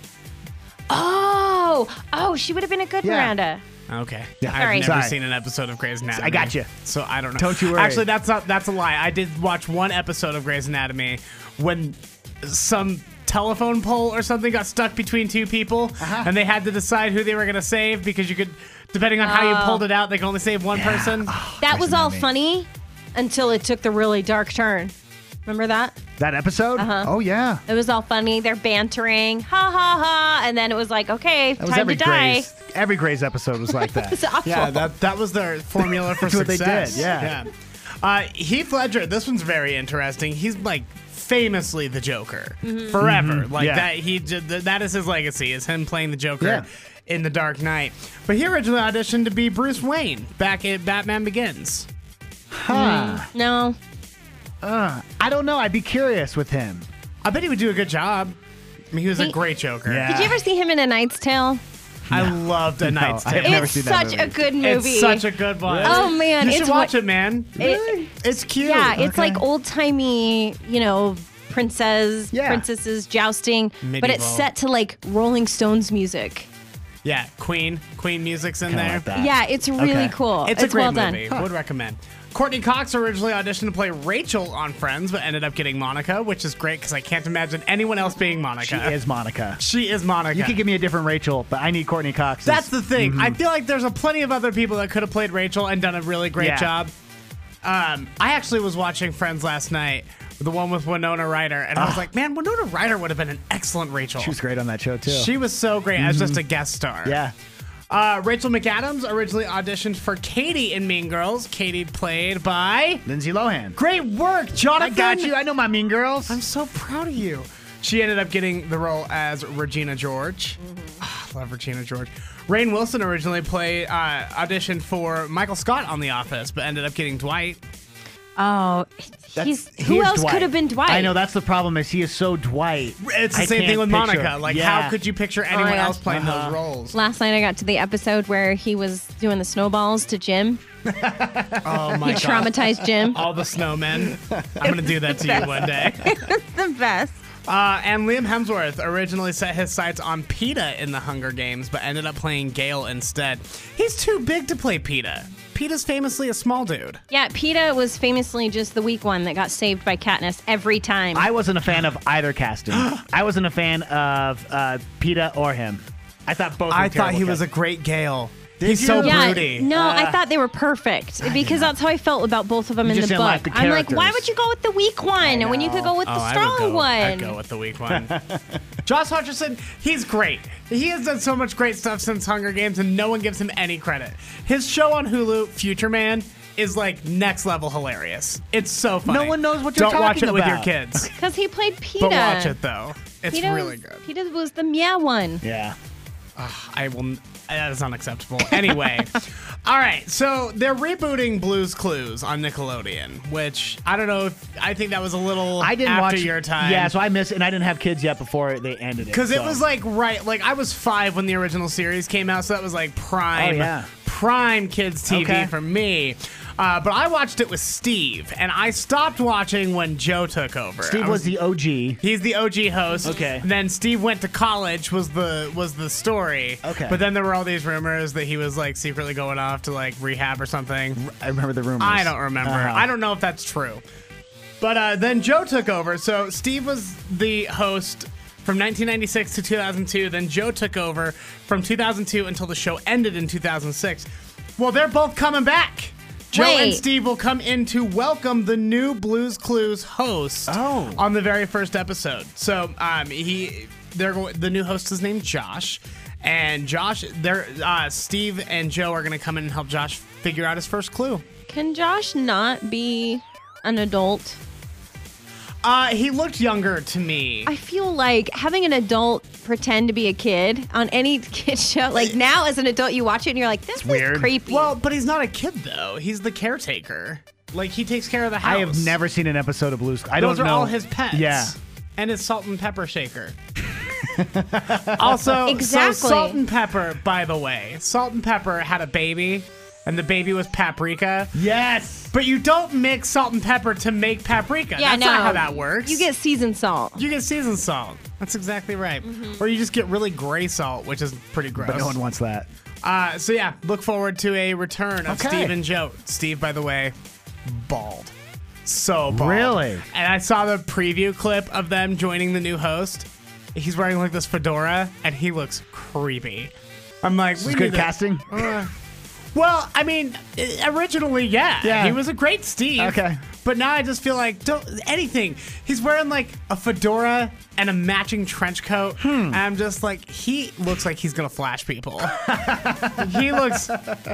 Oh, oh, she would have been a good Yeah. Miranda. Okay. Yeah. I've Sorry. never Sorry. seen an episode of Grey's Anatomy. I got you. So I don't know. Don't you worry. Actually, that's not that's a lie. I did watch one episode of Grey's Anatomy when some telephone pole or something got stuck between two people, Uh-huh. and they had to decide who they were going to save because you could, depending on how you Oh. pulled it out, they could only save one person. That was all Anatomy. funny until it took the really dark turn. Remember that? That episode? Uh-huh. Oh, yeah. It was all funny. They're bantering, ha ha ha, and then it was like, okay, That was time every to die. Grey's. Every Grey's episode was like that. It's awful. Yeah, that that was their formula for That's what they success. did, yeah. yeah. Uh, Heath Ledger, this one's very interesting. He's like famously the Joker Mm-hmm. forever. Like Yeah. that, he j- th- that is his legacy, is him playing the Joker Yeah. in The Dark Knight. But he originally auditioned to be Bruce Wayne back at Batman Begins. Huh. No. Uh, I don't know. I'd be curious with him. I bet he would do a good job. I mean, he was a He- great Joker. Yeah. Did you ever see him in A Knight's Tale? I loved A Knight's I have Tale. never It's seen that such movie. a good movie. It's such a good one. Oh, man, you should it's watch what- it, man. It- It's cute. Yeah, it's Okay. like old timey, you know, princess, Yeah. princesses jousting, but it's Medieval. set to like Rolling Stones music. Yeah, Queen. Queen music's in Kinda there. like that. Yeah, it's really Okay. cool. It's, a great well done. movie. Would recommend. Courtney Cox originally auditioned to play Rachel on Friends, but ended up getting Monica, which is great because I can't imagine anyone else being Monica. She is Monica. She is Monica. You could give me a different Rachel, but I need Courtney Cox. That's the thing. I feel like there's a plenty of other people that could have played Rachel and done a really great Yeah. job. Um, I actually was watching Friends last night, the one with Winona Ryder, and I was like, man, Winona Ryder would have been an excellent Rachel. She was great on that show too. She was so great as just a guest star. yeah. Uh, Rachel McAdams originally auditioned for Katie in Mean Girls. Katie played by... Lindsay Lohan. Great work, Jonathan! I got you. I know my Mean Girls. I'm so proud of you. She ended up getting the role as Regina George. Ah, love Regina George. Rainn Wilson originally played, uh, auditioned for Michael Scott on The Office, but ended up getting Dwight. Oh, he's he who is else Dwight. could have been Dwight? I know that's the problem. Is he is so Dwight? It's the I same can't thing with picture- Monica. Like, Yeah. how could you picture anyone my gosh. else playing Uh-huh. those roles? Last night I got to the episode where he was doing the snowballs to Jim. Oh my He god! traumatized Jim. All the snowmen. I'm gonna do that to you one day. The best. Uh, and Liam Hemsworth originally set his sights on PETA in the Hunger Games, but ended up playing Gale instead. He's too big to play PETA. PETA's famously a small dude. Yeah, PETA was famously just the weak one that got saved by Katniss every time. I wasn't a fan of either casting. I wasn't a fan of uh, PETA or him. I thought both. Were I thought terrible he was a cast- great Gale. Did He's you? so yeah, broody. no, Uh, I thought they were perfect because that's how I felt about both of them You in just the didn't book. like the I'm like, why characters. would you go with the weak one when you could go with Oh, the I strong would go, one? I'd go with the weak one. Josh Hutcherson, he's great. He has done so much great stuff since Hunger Games, and no one gives him any credit. His show on Hulu, Future Man, is like next level hilarious. It's so funny. No one knows what you're Don't watch talking it with your about. kids, Because he played PETA. but watch it though. It's PETA really was, good. PETA was the meow one. Yeah. I will. That is unacceptable. Anyway, all right. So they're rebooting Blue's Clues on Nickelodeon, which I don't know if I think that was a little I didn't after watch your time. Yeah, so I missed it, and I didn't have kids yet before they ended it. Because it so. was like right, like I was five when the original series came out, so that was like prime, Oh, yeah. prime kids T V Okay. for me. Uh, but I watched it with Steve, and I stopped watching when Joe took over. Steve I was the O G. He's the O G host. Okay. And then Steve went to college was the was the story. Okay. But then there were all these rumors that he was like secretly going off to like rehab or something. I remember the rumors. I don't remember. Uh-huh. I don't know if that's true. But uh, then Joe took over. So Steve was the host from nineteen ninety-six to two thousand two. Then Joe took over from two thousand two until the show ended in two thousand six. Well, they're both coming back. Joe and Wait. Steve will come in to welcome the new Blue's Clues host Oh. on the very first episode. So um, he, they're go- the new host is named Josh, and Josh, they're uh, Steve and Joe are going to come in and help Josh figure out his first clue. Can Josh not be an adult? Uh, he looked younger to me. I feel like having an adult pretend to be a kid on any kid show, like now as an adult, you watch it and you're like, this is weird. creepy. Well, but he's not a kid though. He's the caretaker. Like he takes care of the house. I have never seen an episode of Blue's. I Those don't are know. all his pets. Yeah. And his salt and pepper shaker. Also, Exactly. so Salt and Pepper, by the way, Salt and Pepper had a baby, and the baby was Paprika. Yes. But you don't mix salt and pepper to make paprika. yeah, That's no. not how that works. You get seasoned salt. you get seasoned salt. That's exactly right. Mm-hmm. Or you just get really gray salt, which is pretty gross. But no one wants that. Uh, so yeah, look forward to a return of Okay. Steve and Joe. Steve, by the way, bald. So bald. Really? And I saw the preview clip of them joining the new host. He's wearing like this fedora, and he looks creepy. I'm like, This we is good need to- casting. Well, I mean, i- originally, yeah, Yeah. he was a great Steve. Okay. But now I just feel like don't anything. He's wearing like a fedora and a matching trench coat. Hmm. And I'm just like, he looks like he's gonna flash people. He looks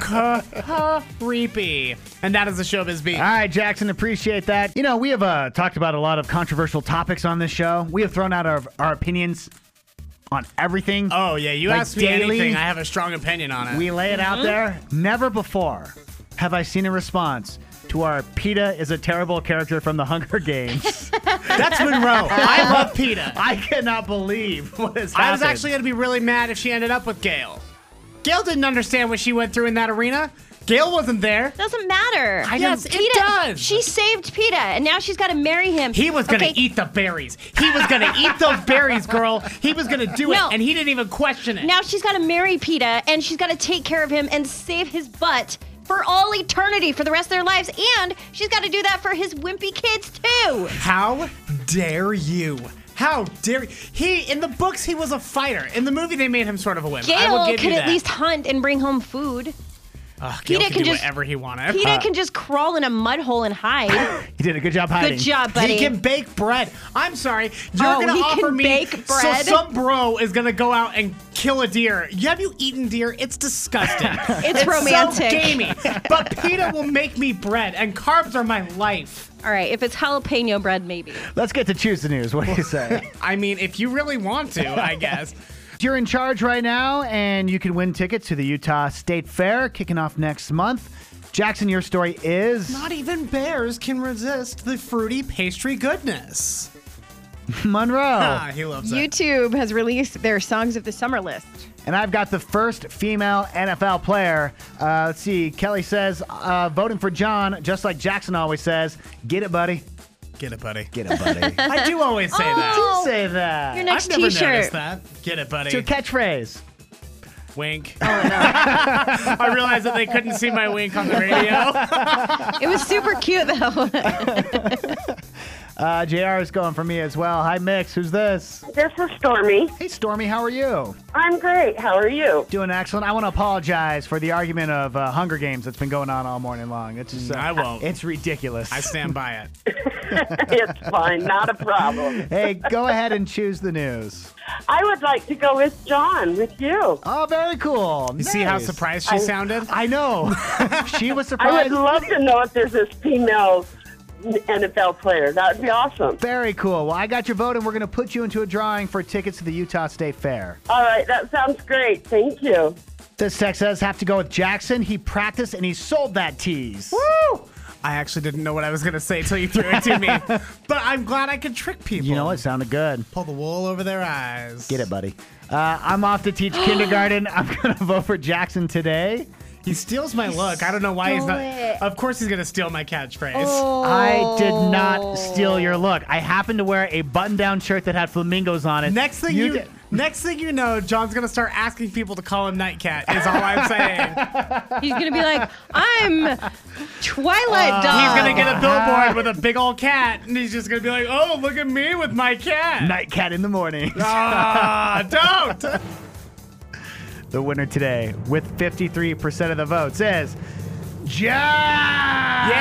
creepy. And that is the showbiz beat. All right, Jackson, appreciate that. You know, we have uh, talked about a lot of controversial topics on this show. We have thrown out our, our opinions on everything. Oh yeah, you Like ask me daily? anything, I have a strong opinion on it. We lay it out there. Never before have I seen a response to our PETA is a terrible character from the Hunger Games. That's Monroe. I love PETA. I cannot believe what has I happened. was actually gonna be really mad if she ended up with Gail. Gail didn't understand what she went through in that arena. Gail wasn't there. Doesn't matter. I Yes, it Peta, does. She saved Peta, and now she's got to marry him. He was gonna Okay, eat the berries. He was gonna eat those berries, girl. He was gonna do No. it, and he didn't even question it. Now she's got to marry Peta, and she's got to take care of him and save his butt for all eternity, for the rest of their lives. And she's got to do that for his wimpy kids, too. How dare you? How dare you? He, in the books, he was a fighter. In the movie, they made him sort of a wimp. I will Gail give could you at that. least hunt and bring home food. Ugh, Gail Peta could can do just- whatever he wanted. Peta can just crawl in a mud hole and hide. He did a good job hiding. Good job, buddy. He can bake bread. I'm sorry. You're Oh, gonna he offer can me bake bread? so some bro is gonna go out and kill a deer. Have you eaten deer? It's disgusting. It's romantic. So gamey. But Peta will make me bread, and carbs are my life. All right, if it's jalapeno bread, maybe. Let's get to Choose the News. What do you say? I mean, if you really want to, I guess. You're in charge right now, and you can win tickets to the Utah State Fair kicking off next month. Jackson, your story is Not even bears can resist the fruity pastry goodness. Monroe. Ah, he loves it. YouTube has released their Songs of the Summer list. And I've got the first female N F L player. Uh, let's see. Kelly says, uh, voting for John, just like Jackson always says, get it, buddy. Get it, buddy. Get it, buddy. I do always say that. Oh, Do say that. Your next I've never t-shirt. noticed that. Get it, buddy. It's your catchphrase. Wink. I realized that they couldn't see my wink on the radio. It was super cute, though. Uh, J R is going for me as well. Hi, Mix. Who's this? This is Stormy. Hey, Stormy. How are you? I'm great. How are you? Doing excellent. I want to apologize for the argument of uh, Hunger Games that's been going on all morning long. It's just, uh, I won't. It's ridiculous. I stand by it. It's fine. Not a problem. Hey, go ahead and choose the news. I would like to go with John, with you. Oh, very cool. You see how surprised she I- sounded? I know. She was I surprised. would love to know if there's this female N F L player. That would be awesome. Very cool. Well, I got your vote, and we're going to put you into a drawing for tickets to the Utah State Fair. All right. That sounds great. Thank you. This text says, have to go with Jackson. He practiced, and he sold that tease. Woo! I actually didn't know what I was going to say until you threw it to me. But I'm glad I could trick people. You know, it sounded good. Pull the wool over their eyes. Get it, buddy. Uh, I'm off to teach kindergarten. I'm going to vote for Jackson today. He steals my look. I don't know why he's stole not. it. Of course he's going to steal my catchphrase. I did not steal your look. I happened to wear a button-down shirt that had flamingos on it. Next thing you, did- next thing you know, John's going to start asking people to call him Nightcat, is all I'm saying. He's going to be like, I'm Twilight Dog. He's going to get a billboard with a big old cat, and he's just going to be like, oh, look at me with my cat. Nightcat in the morning. Ah, don't. The winner today, with fifty-three percent of the votes, is John.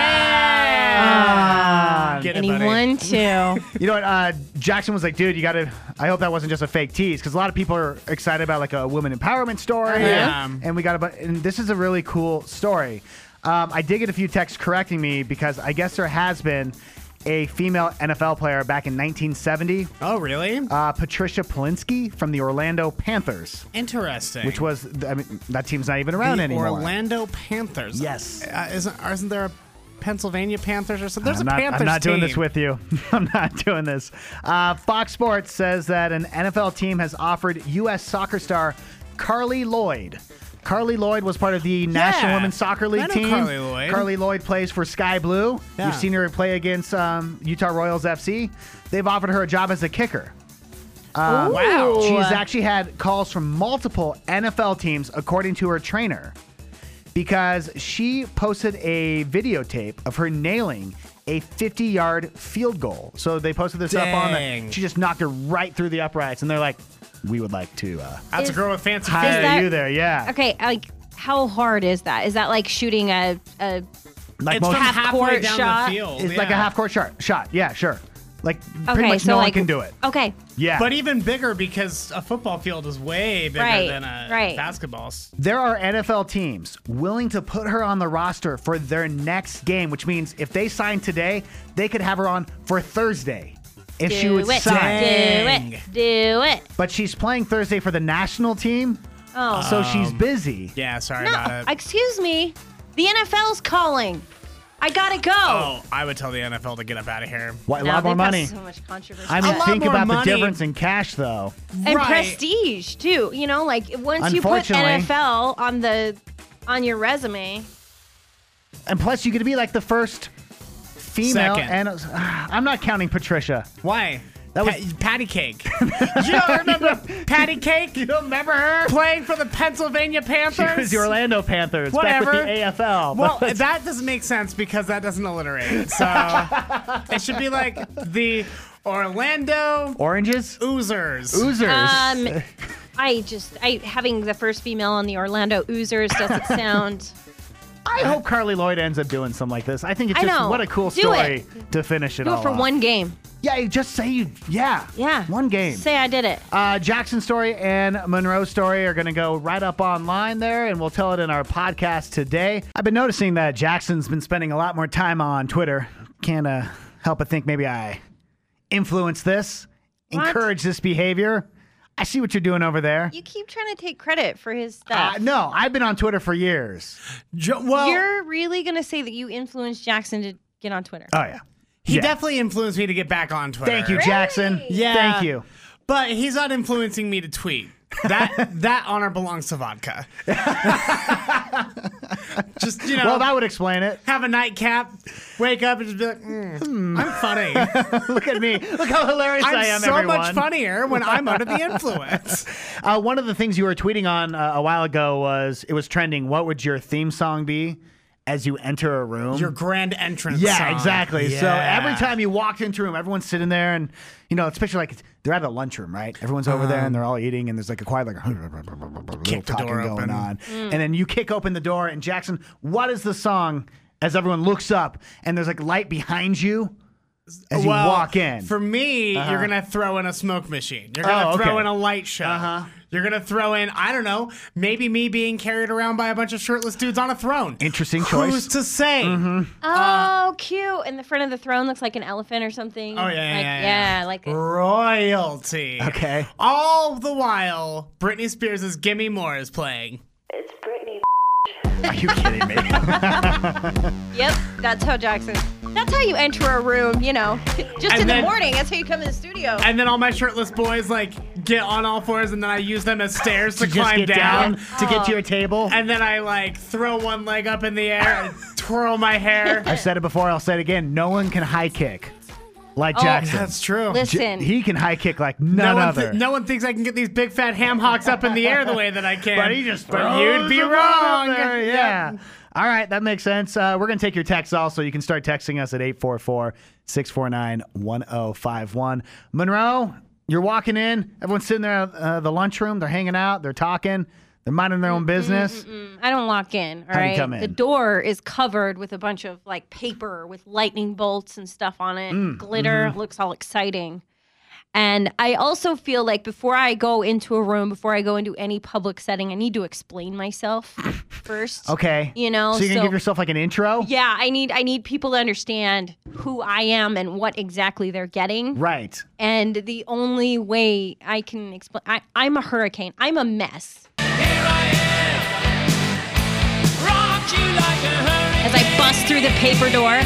Yeah. Get it, And he buddy. won too. You know what? Uh, Jackson was like, dude, you got to. I hope that wasn't just a fake tease, because a lot of people are excited about like a women empowerment story. Yeah. And, and we got a. bu- And this is a really cool story. Um, I did get a few texts correcting me because I guess there has been a female N F L player back in nineteen seventy, Oh, really? uh, Patricia Polinsky from the Orlando Panthers, Interesting. which was, I mean, that team's not even around the anymore. Orlando Panthers. Yes. Uh, isn't, isn't there a Pennsylvania Panthers or something? There's I'm a not, Panthers I'm not doing team. this with you. I'm not doing this. Uh, Fox Sports says that an N F L team has offered U S soccer star Carly Lloyd. Carly Lloyd was part of the National Women's Soccer League I know team. Carly Lloyd. Carly Lloyd plays for Sky Blue. Yeah. You've seen her play against um, Utah Royals F C. They've offered her a job as a kicker. Um, Wow. She's actually had calls from multiple N F L teams, according to her trainer, because she posted a videotape of her nailing a fifty-yard field goal. So they posted this up on Dang. the. She just knocked her right through the uprights, and they're like, "We would like to uh, That's a Is- girl with fancy hire feet. that- you there." Yeah, Okay, like, how hard is that? Is that like shooting a, a like It's most, from half halfway court down shot? the field. it's yeah. like a half-court shot. Shot, yeah, sure. Like pretty okay, much so no like, one can do it. Okay, Yeah, But even bigger because a football field is way bigger Right, than a right. basketball. there are N F L teams willing to put her on the roster for their next game, which means if they sign today, they could have her on for Thursday if do she would it, sign. Dang. do it, do it. But she's playing Thursday for the national team, Oh, so she's busy. Yeah, sorry no, about it. excuse me. The N F L's calling. I gotta go. Oh, I would tell the N F L to get up out of here. Why, a Now lot more they've got money. So much controversy. I mean, A lot think more about money. the difference in cash, though. and Right. prestige too. You know, like once you put Unfortunately- N F L on the on your resume, And plus, you get to be like the first female. Second. And uh, I'm not counting Patricia. Why? That was Pa- Patty Cake. You don't remember Patty Cake? You don't remember her? Playing for the Pennsylvania Panthers? She was the Orlando Panthers Whatever. back with the A F L. Well, that doesn't make sense because that doesn't alliterate. So it should be like the Orlando Oranges? Oozers. Oozers. Um, I just, I having the first female on the Orlando Oozers doesn't sound. I hope Carly Lloyd ends up doing something like this. I think it's I just know. what a cool Do story to finish it Do all it for off. one game. Yeah, you just say you. Yeah. Yeah. One game. Say I did it. Uh, Jackson story and Monroe story are going to go right up online there, and we'll tell it in our podcast today. I've been noticing that Jackson's been spending a lot more time on Twitter. Can't uh, help but think maybe I influence this, What? encourage this behavior. I see what you're doing over there. You keep trying to take credit for his stuff. Uh, no, I've been on Twitter for years. Jo- well, You're really going to say that you influenced Jackson to get on Twitter? Oh, yeah. he Yeah. definitely influenced me to get back on Twitter. Thank you, Jackson. Yeah. Thank you. But he's not influencing me to tweet. That that honor belongs to vodka. Just, you know, Well, that would explain it. have a nightcap, wake up, and just be like, mm, I'm funny. Look at me. Look how hilarious I'm I am, so everyone. much funnier when I'm under the influence. Uh, one of the things you were tweeting on uh, a while ago was it was trending. What would your theme song be as you enter a room? Your grand entrance yeah, song. exactly. So Yeah. every time you walked into a room, everyone's sitting there, and you know, especially like they're at a lunchroom, right? Everyone's over there and they're all eating, and there's like a quiet like little Kick the talking door going open. on, and then you kick open the door, and Jackson, what is the song? As everyone looks up, and there's like light behind you as well, you walk in. For me, you're going to throw in a smoke machine. You're going to Oh, throw okay. in a light show. Uh-huh. You're going to throw in, I don't know, maybe me being carried around by a bunch of shirtless dudes on a throne. Interesting choice. Who's to say? Oh, cute. And the front of the throne looks like an elephant or something. Oh, yeah, yeah, like, yeah, yeah. like Royalty. Okay. All the while, Britney Spears' Gimme More is playing. It's Britney. Are you kidding me? Yep, that's how Jackson. That's how you enter a room, you know. Just And in then- the morning. That's how you come in the studio. And then all my shirtless boys like get on all fours, and then I use them as stairs to, to just climb get down. down, to get to your table. And then I like throw one leg up in the air and twirl my hair. I've said it before, I'll say it again. No one can high kick like Oh, Jackson. That's true. Listen. He can high kick like No none one, other. thi- no one thinks I can get these big fat ham hocks up in the air the way that I can. But he just But throws you'd be them wrong. up there, Yeah. All right, that makes sense. Uh, we're going to take your texts also. You can start texting us at eight four four, six four nine, one oh five one. Monroe, you're walking in. Everyone's sitting there at uh, the lunchroom. They're hanging out. They're talking. They're minding their own business. I don't walk in, all How do you right? come in? The door is covered with a bunch of like paper with lightning bolts and stuff on it. Mm, Glitter. mm-hmm. Looks all exciting. And I also feel like before I go into a room, before I go into any public setting, I need to explain myself first. Okay. You know, So you can so- give yourself like an intro? Yeah, I need I need people to understand who I am and what exactly they're getting. Right. And the only way I can explain, I, I'm a hurricane. I'm a mess. As I bust through the paper door.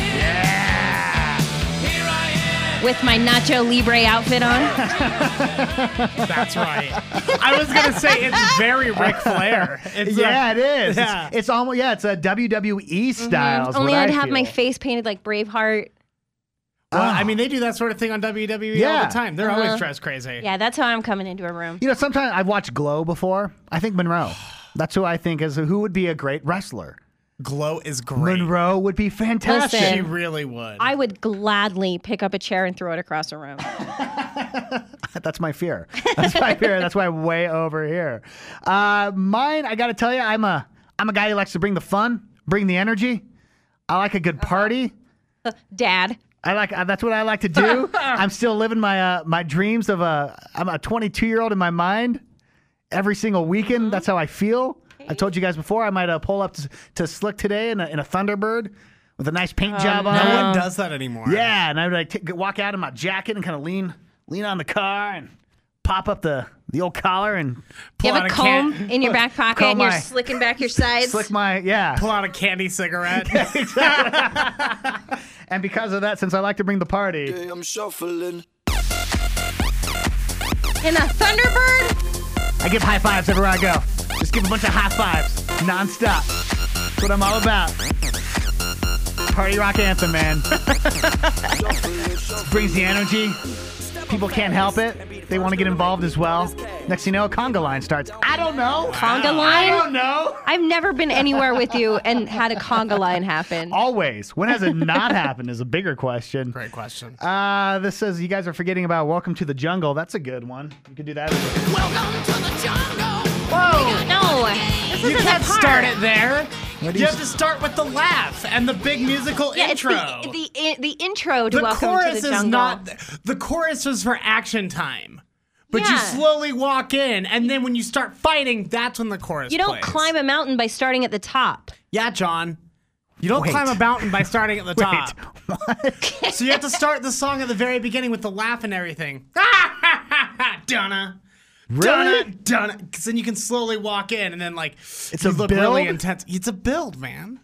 With my Nacho Libre outfit on. That's right. I was gonna say it's very Ric Flair. It's yeah, a- it is. Yeah. It's, it's almost, yeah, it's a W W E style. is Only what I'd I have my feel. face painted like Braveheart. Well, Oh. I mean, they do that sort of thing on W W E all Yeah. the time. They're Uh-huh. always dressed crazy. Yeah, that's how I'm coming into a room. You know, sometimes I've watched Glow before. I think Monroe. That's who I think is who would be a great wrestler. Glow is great. Monroe would be fantastic. Listen. She really would. I would gladly pick up a chair and throw it across a room. That's my fear. That's my fear. That's why I'm way over here. Uh, mine, I got to tell you, I'm a I'm a guy who likes to bring the fun, bring the energy. I like a good party. Dad. I like uh, that's what I like to do. I'm still living my uh, my dreams of a I'm a twenty-two year old in my mind. Every single weekend, Mm-hmm. that's how I feel. I told you guys before I might uh, pull up to, to Slick today in a, in a Thunderbird with a nice paint job on. no it. one does that anymore. Yeah, and I would like t- walk out in my jacket and kind of lean lean on the car and pop up the, the old collar and Pull You have out a can- comb in your back pocket Comb and you're my- slicking back your sides. slick my yeah. Pull out a candy cigarette. And because of that, since I like to bring the party, I'm shuffling. In a Thunderbird? I give high fives everywhere I go. Just give a bunch of high fives nonstop. That's what I'm all about. Party rock anthem, man. Brings the energy. People can't help it. They want to get involved as well. Next thing you know, a conga line starts. I don't know. Conga line? I don't know. I've never been anywhere with you and had a conga line happen. Always. When has it not happened is a bigger question. Great question. Uh, this says you guys are forgetting about Welcome to the Jungle. That's a good one. You could do that. Welcome to the jungle. Whoa! No, this You isn't can't the part. start it there. What do You you have to start with the laugh and the big musical Yeah, intro. it's the, the, the intro to The Welcome chorus to the is Jungle. not. The chorus is for action time. But you Yeah. slowly walk in, and then when you start fighting, that's when the chorus You don't plays. climb a mountain by starting at the top. Yeah, John. You don't Wait. climb a mountain by starting at the Wait, top. what? So you have to start the song at the very beginning with the laugh and everything. Donna. Really? Donna, Donna. Because then you can slowly walk in, and then, like, It's you a look really build? intense. It's a build, man.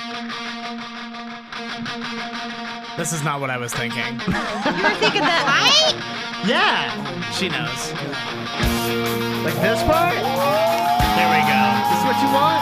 This is not what I was thinking. You were thinking that I? Yeah. She knows. Like this part? There we go. This is what you want?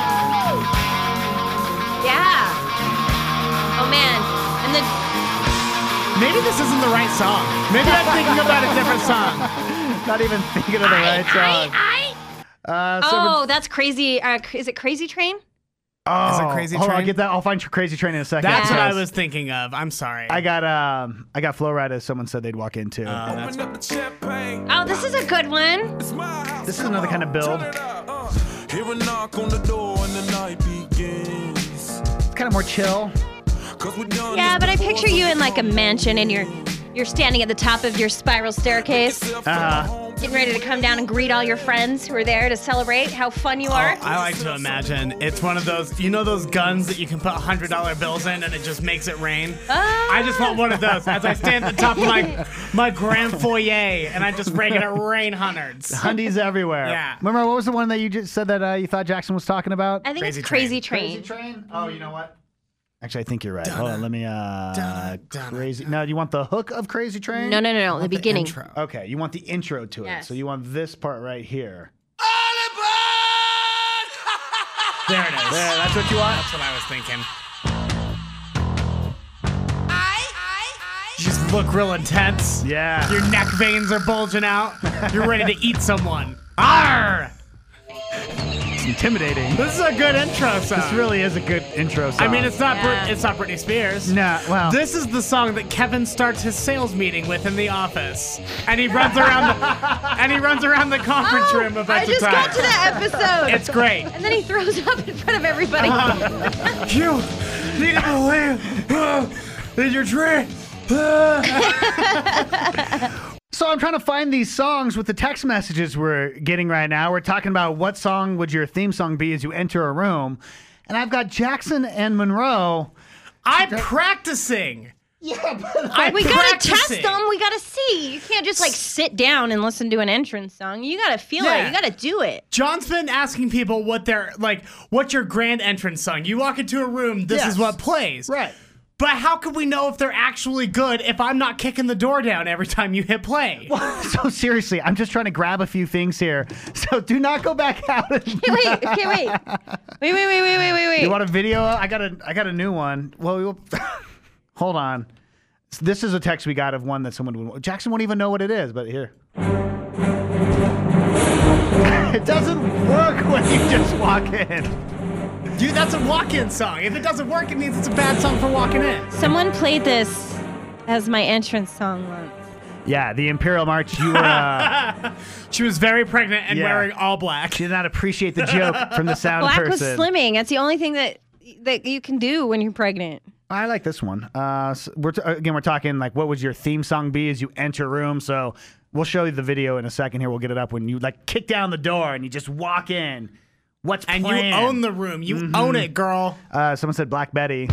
Yeah. Oh man. And then Maybe this isn't the right song. Maybe I'm thinking about a different song. Not even thinking of the right song. I, Uh, I, so oh, that's crazy. Uh, is it Crazy Train? oh, Is it Crazy hold on, I'll Train? get that. I'll find your Crazy Train in a second. That's what I because was thinking of. I'm sorry. I got um, I got Flow Rida. Someone said they'd walk into. Uh, that's Oh, this is a good one. this is another kind of build. Hear a knock on the door and the night begins. It's kind of more chill. Cause we're done Yeah, this but I before picture you in like a mansion and you're you're standing at the top of your spiral staircase, Uh-huh. getting ready to come down and greet all your friends who are there to celebrate how fun you are. I like to imagine it's one of those, you know, those guns that you can put one hundred dollar bills in and it just makes it rain. Ah. I just want one of those as I stand at the top of my my grand foyer and I just make it rain hundreds. Hundies everywhere. Yeah. Remember what was the one that you just said that uh, you thought Jackson was talking about? I think Crazy it's Crazy Train. Train. Train? Oh, you know what? Actually, I think you're right. Hold on, let me. Uh, Donna, Donna, crazy. No, you want the hook of Crazy Train? No, no, no, no. The beginning. Intro. Okay, you want the intro to it. Yes. So you want this part right here. There it is. There, that's what you want. That's what I was thinking. You just look real intense. Yeah. Your neck veins are bulging out. You're ready to eat someone. Arr! It's intimidating. This is a good intro song. This really is a good intro song. I mean, it's not Yeah. Brit- it's not Britney Spears. Nah, well. This is the song that Kevin starts his sales meeting with in the office, and he runs around the and he runs around the conference room a bunch I just of times. got to that episode. It's great. And then he throws up in front of everybody. Uh, you need to believe uh, in your dream. Uh. So I'm trying to find these songs with the text messages we're getting right now. We're talking about what song would your theme song be as you enter a room. And I've got Jackson and Monroe. I'm practicing. Yeah, but I'm we gotta practicing. test them. We gotta see. You can't just like sit down and listen to an entrance song. You gotta feel Yeah. it. You gotta do it. John's been asking people what their like, what's your grand entrance song? You walk into a room, this Yes. is what plays. Right. But how can we know if they're actually good if I'm not kicking the door down every time you hit play? So seriously, I'm just trying to grab a few things here. So do not go back out. And, Okay, wait. Okay, wait. Wait, wait, wait, wait, wait, wait, wait. you want a video? I got a I got a new one. Well, we'll hold on. This is a text we got of one that someone would. Jackson won't even know what it is, but here. It doesn't work when you just walk in. Dude, that's a walk-in song. If it doesn't work, it means it's a bad song for walking in. Someone played this as my entrance song once. Yeah, the Imperial March. You were. Uh, She was very pregnant and Yeah. wearing all black. she did not appreciate the joke from the sound Black was person. slimming. That's the only thing that that you can do when you're pregnant. I like this one. Uh, so we're t- again, we're talking like, what would your theme song be as you enter a room? So we'll show you the video in a second. Here, we'll get it up when you like kick down the door and you just walk in. What's And playing? you own the room. You Mhm. own it, girl. Uh, someone said Black Betty.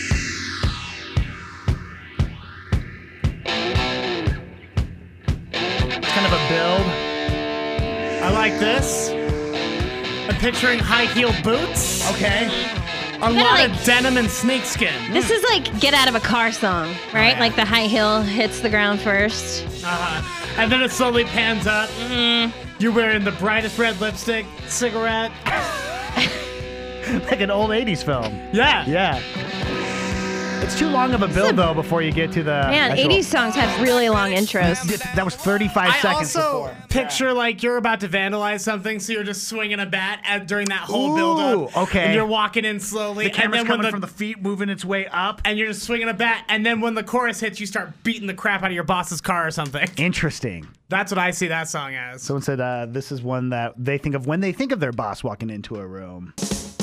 It's kind of a build. I like this. I'm picturing high-heeled boots. Okay. A gotta, lot like- of denim and snakeskin. This is like get out of a car song, right? yeah. Like the high heel hits the ground first. Uh-huh. And then it slowly pans up. Mm-hmm. You're wearing the brightest red lipstick, cigarette. Like an old eighties film. Yeah. Yeah. It's too long of a build, though, before you get to the. Man, actual- eighties songs have really long intros. That was thirty-five I seconds also before. picture like you're about to vandalize something, so you're just swinging a bat at, during that whole Ooh, build-up. okay. And you're walking in slowly. The camera's and then when coming the, from the feet, moving its way up. and you're just swinging a bat, and then when the chorus hits, you start beating the crap out of your boss's car or something. Interesting. That's what I see that song as. Someone said uh, this is one that they think of when they think of their boss walking into a room.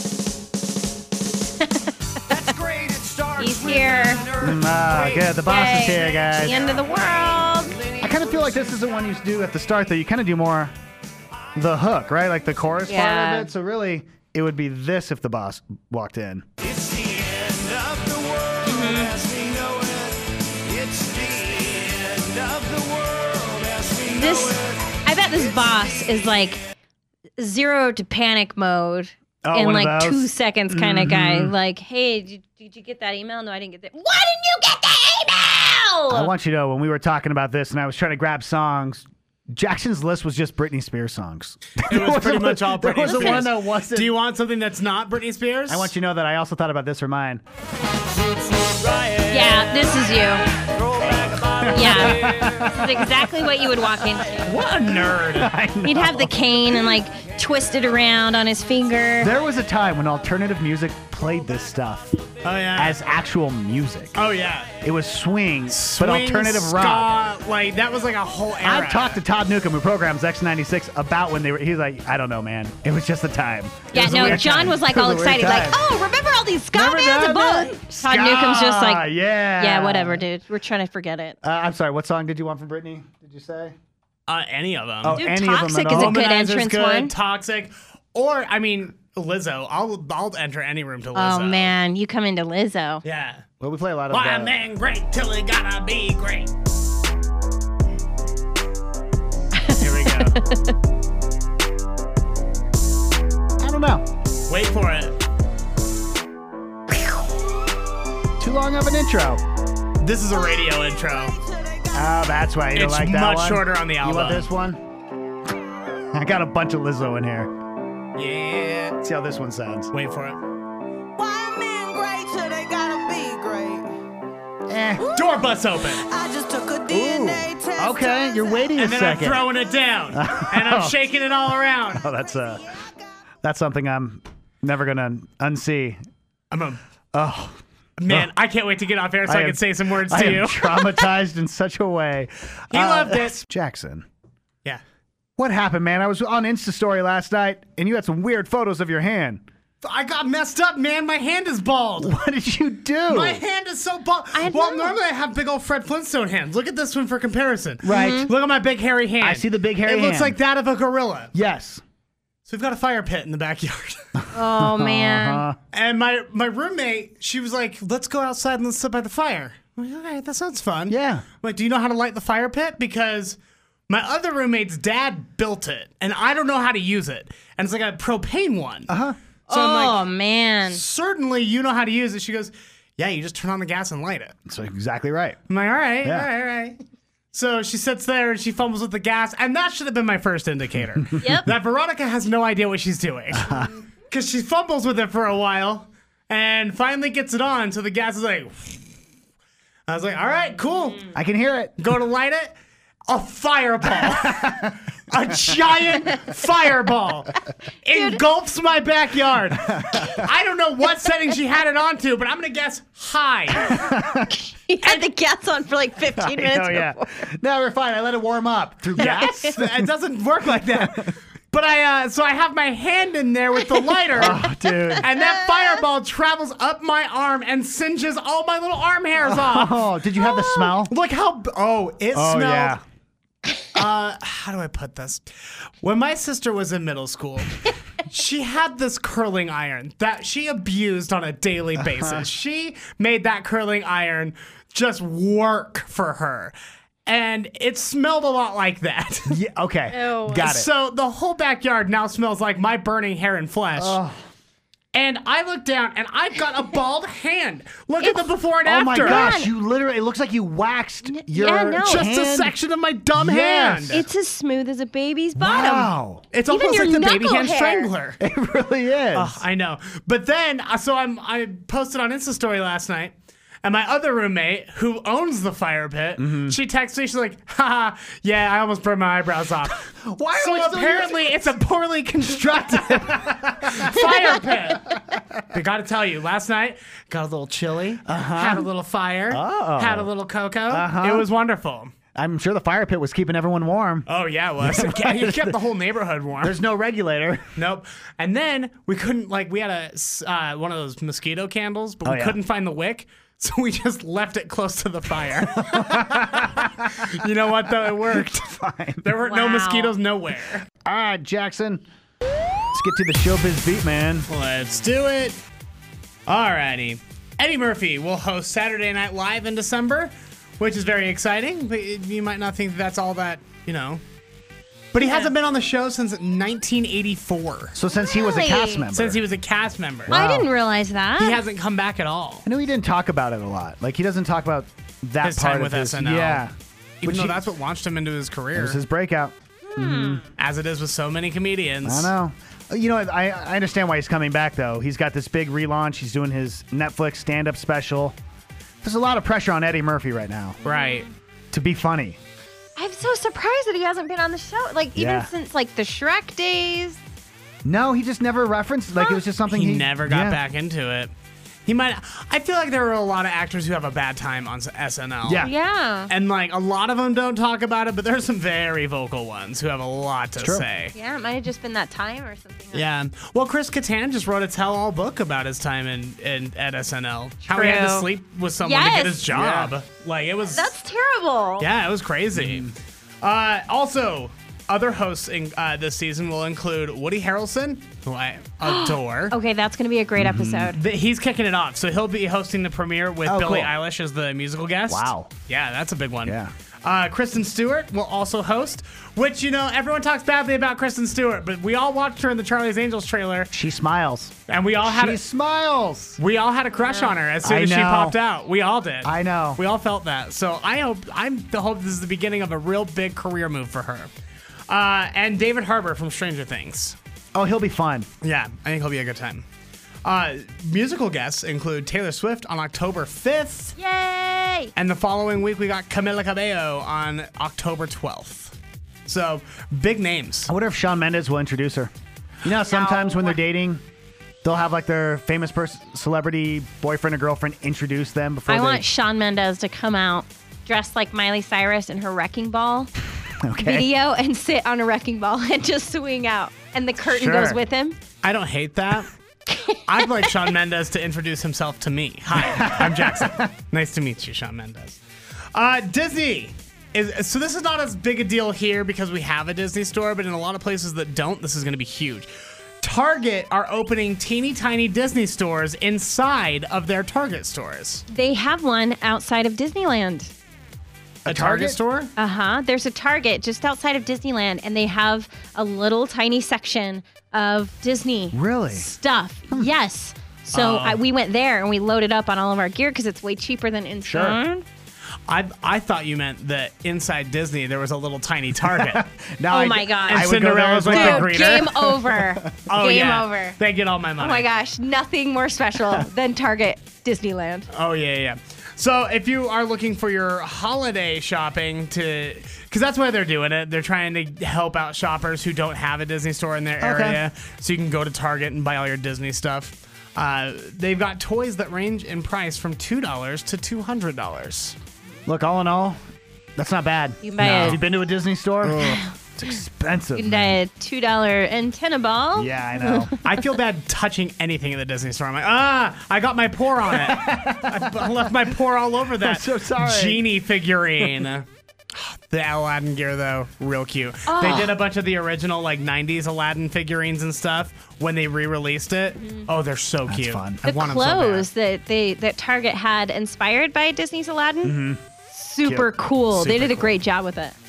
He's here. Mm, ah, good. The boss is Yay. here, guys. The end of the world. I kind of feel like this is the one you do at the start, though. You kind of do more the hook, right? Like the chorus Yeah. part of it. So really, it would be this if the boss walked in. It's the end of the world as we know it. It's the end of the world as we know This, it. I bet this boss is like zero to panic mode Oh, in one of like those? two seconds kind of guy. Like, hey, did, did you get that email? No, I didn't get that. Why didn't you get the email? I want you to know when we were talking about this and I was trying to grab songs, Jackson's list was just Britney Spears songs. It was pretty much all There Britney was the Spears. one that wasn't. Do you want something that's not Britney Spears? I want you to know that I also thought about this for mine. Yeah, this is you. Yeah, this is exactly what you would walk into. What a nerd. I know. He'd have the cane and like twist it around on his finger. There was a time when alternative music played this stuff Oh, yeah. as actual music. oh, yeah. It was swing, but Swing, alternative rock. ska, like, that was like a whole era. I've talked to Todd Newcomb, who programs X ninety-six, about when they were. He's like, I don't know, man. It was just a time. Yeah, was a no, weird John time. was like It all a weird excited, like, time. oh, remember all these ska Remember bands that, and man? both. Todd Newcomb's just Ska, like, yeah, yeah, whatever, dude. We're trying to forget it. Uh, I'm sorry. What song did you want from Britney? Did you say? Uh, any of them. Oh, Dude, any of them Toxic at is a all? good Womanizer's entrance good, one. Toxic. Or, I mean, Lizzo. I'll I'll enter any room to Lizzo. Oh, man, you come into Lizzo. Yeah. Well, we play a lot of. Why uh, man great till it gotta be great. Here we go. I don't know. Wait for it. Too long of an intro. This is a radio intro. Oh, that's why you don't It's like that much one? shorter on the You album. want this one? I got a bunch of Lizzo in here. Yeah. Let's see how this one sounds. Wait for it. Why men great till they gotta be great? Eh. Door bus open. I just took a D N A Ooh. test. Okay, you're waiting a And then I'm second. throwing it down. And I'm shaking it all around. Oh, that's uh, that's something I'm never gonna unsee. I'm a Oh, man, I can't wait to get off air so I, am- can say some words I to am you. traumatized in such a way. He loved it. Jackson. Yeah. What happened, man? I was on Insta Story last night, and you had some weird photos of your hand. I got messed up, man. My hand is bald. What did you do? My hand is so bald. I well, know. normally I have big old Fred Flintstone hands. Look at this one for comparison. Right. Mhm. Look at my big hairy hand. I see the big hairy It looks hand. like that of a gorilla. Yes. So we've got a fire pit in the backyard. Oh, man. Uh, And my, my roommate, she was like, let's go outside and let's sit by the fire. I'm like, all right, that sounds fun. yeah. I'm like, do you know how to light the fire pit? Because my other roommate's dad built it, and I don't know how to use it. And it's like a propane one. Uh-huh. So oh, I'm like, man. certainly you know how to use it. She goes, yeah, you just turn on the gas and light it. That's exactly right. I'm like, all right, Yeah. all right, all right. So she sits there and she fumbles with the gas, and that should have been my first indicator. Yep. That Veronica has no idea what she's doing. Because she fumbles with it for a while and finally gets it on, so the gas is like, I was like, all right, cool. I can hear it. Go to light it, a fireball. A giant fireball engulfs my backyard. I don't know what setting she had it on to, but I'm going to guess high. He had the gas on for like fifteen minutes. Oh, yeah. before. No, we're fine. I let it warm up through gas. It doesn't work like that. But I, uh, so I have my hand in there with the lighter. Oh, dude. And that fireball travels up my arm and singes all my little arm hairs off. Oh, did you have the smell? Look how, oh, it Oh, smelled. yeah. Uh, how do I put this? When my sister was in middle school, she had this curling iron that she abused on a daily basis. She made that curling iron just work for her. And it smelled a lot like that. Yeah, okay. Ew. Got it. So the whole backyard now smells like my burning hair and flesh. And I look down and I've got a bald hand. Look at the before and Oh my after. gosh, you literally, it looks like you waxed your yeah, no. Just hand. a section of my dumb Yes. hand. It's as smooth as a baby's bottom. Wow. It's Even almost your like the baby knuckle hand hair. strangler. It really is. Oh, I know. But then, uh, so I'm I posted on Insta story last night, And my other roommate, who owns the fire pit, Mm-hmm. she texts me. She's like, haha, yeah, I almost burned my eyebrows off. Why so are we still apparently it's a poorly constructed fire pit. I got to tell you, last night, got a little chili, had a little fire, Oh. had a little cocoa. Uh-huh. It was wonderful. I'm sure the fire pit was keeping everyone warm. Oh, yeah, it was. It kept, it kept the whole neighborhood warm. There's no regulator. Nope. And then we couldn't, like, we had a s- uh, one of those mosquito candles, but Oh, we yeah. couldn't find the wick. So we just left it close to the fire. You know what, though? It worked. Fine. There were no Wow. mosquitoes nowhere. All right, Jackson. Let's get to the showbiz beat, man. Let's do it. Alrighty. Eddie Murphy will host Saturday Night Live in December, which is very exciting. But you might not think that's all that, you know. But he hasn't been on the show since nineteen eighty-four. So since he was a Really? cast member. Since he was a cast member. I didn't realize that. He hasn't come back at all. I know he didn't talk about it a lot. Like, he doesn't talk about that His part time of with his, S N L. Yeah. Even Which though he- that's what launched him into his It career. was his breakout. As it is with so many comedians. I know. You know, I, I understand why he's coming back, though. He's got this big relaunch. He's doing his Netflix stand-up special. There's a lot of pressure on Eddie Murphy right now Right. to be funny. I'm so surprised that he hasn't been on the show. Like, even Yeah. since, like, the Shrek days. No, he just never referenced. Like, it was just something He, he, never got yeah. back into it. He might. I feel like there are a lot of actors who have a bad time on S N L. Yeah. Yeah. And like a lot of them don't talk about it, but there's some very vocal ones who have a lot to true. say. Yeah, it might have just been that time or something. Yeah. Well, Chris Kattan just wrote a tell-all book about his time in, in at S N L. How he had to True. sleep with someone to Yes. get his job. Like it was. That's terrible. Yeah, it was crazy. Uh, also, other hosts in uh, this season will include Woody Harrelson, who I adore. Okay, that's going to be a great Mm-hmm. episode. Th- He's kicking it off, so he'll be hosting the premiere with Oh, Billie cool. Eilish as the musical guest. Wow. Yeah, that's a big one. Yeah. Uh, Kristen Stewart will also host, which, you know, everyone talks badly about Kristen Stewart, but we all watched her in the Charlie's Angels trailer, She smiles. and we all had She a, smiles. we all had a crush on her as soon I as she know. popped out. We all did. I know. We all felt that. So I hope I'm the hope this is the beginning of a real big career move for her. Uh, and David Harbour from Stranger Things. Oh, he'll be fun. Yeah, I think he'll be a good time. Uh, musical guests include Taylor Swift on October fifth. Yay! And the following week, we got Camila Cabello on October twelfth. So, big names. I wonder if Shawn Mendes will introduce her. You know, how sometimes when they're dating, they'll have like their famous person, celebrity boyfriend or girlfriend introduce them before I they. want Shawn Mendes to come out dressed like Miley Cyrus in her Wrecking Ball okay. video and sit on a wrecking ball and just swing out. And the curtain Sure. goes with him. I don't hate that. I'd like Shawn Mendes to introduce himself to me. Hi, I'm Jackson. Nice to meet you, Shawn Mendes. Uh, Disney. Is, so this is not as big a deal here because we have a Disney store, but in a lot of places that don't, this is going to be huge. Target are opening teeny tiny Disney stores inside of their Target stores. They have one outside of Disneyland. A Target, Target? store? Uh huh. There's a Target just outside of Disneyland, and they have a little tiny section of Disney Really? stuff. Yes. So I, we went there and we loaded up on all of our gear because it's way cheaper than inside. I I thought you meant that inside Disney there was a little tiny Target. Now Oh I- my God. And I would go there Cinderella's as like well. the Dude, greeter. game over. Oh, game yeah. over. They get all my money. Oh my gosh, nothing more special than Target Disneyland. Oh yeah, yeah. So if you are looking for your holiday shopping to, because that's why they're doing it. They're trying to help out shoppers who don't have a Disney store in their Okay. area, so you can go to Target and buy all your Disney stuff. Uh, they've got toys that range in price from two dollars to two hundred dollars. Look, all in all, that's not bad. You can buy Have a- you been to a Disney store? It's expensive. You can buy a two dollar antenna ball. Yeah, I know. I feel bad touching anything at the Disney store. I'm like, ah, I got my pour on it. I left my pour all over that. I'm so sorry. Genie figurine. The Aladdin gear, though, real cute. Oh. They did a bunch of the original, like, nineties Aladdin figurines and stuff when they re-released it. Oh, they're so cute. fun. I The want 'em so bad. clothes that they that Target had inspired by Disney's Aladdin. Super Cute. cool. they Super did a cool. great job with it.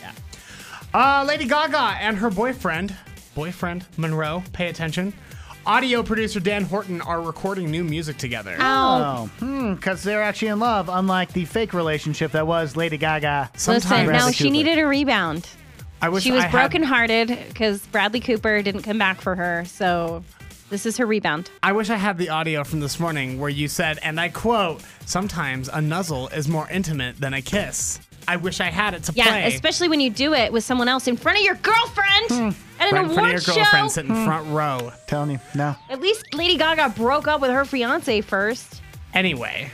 Uh, Lady Gaga and her boyfriend, boyfriend Monroe, pay attention. Audio producer Dan Horton are recording new music together. Oh, hmm, because they're actually in love, unlike the fake relationship that was Lady Gaga. Sometimes- Listen, now Bradley she Cooper. needed a rebound. I wish She was I had- brokenhearted because Bradley Cooper didn't come back for her. So This is her rebound. I wish I had the audio from this morning where you said, and I quote, sometimes a nuzzle is more intimate than a kiss. I wish I had it to Yeah, play. especially when you do it with someone else in front of your girlfriend Hmm. at an right in front award of your show. girlfriend sitting front row. Telling you, no. At least Lady Gaga broke up with her fiance first. Anyway,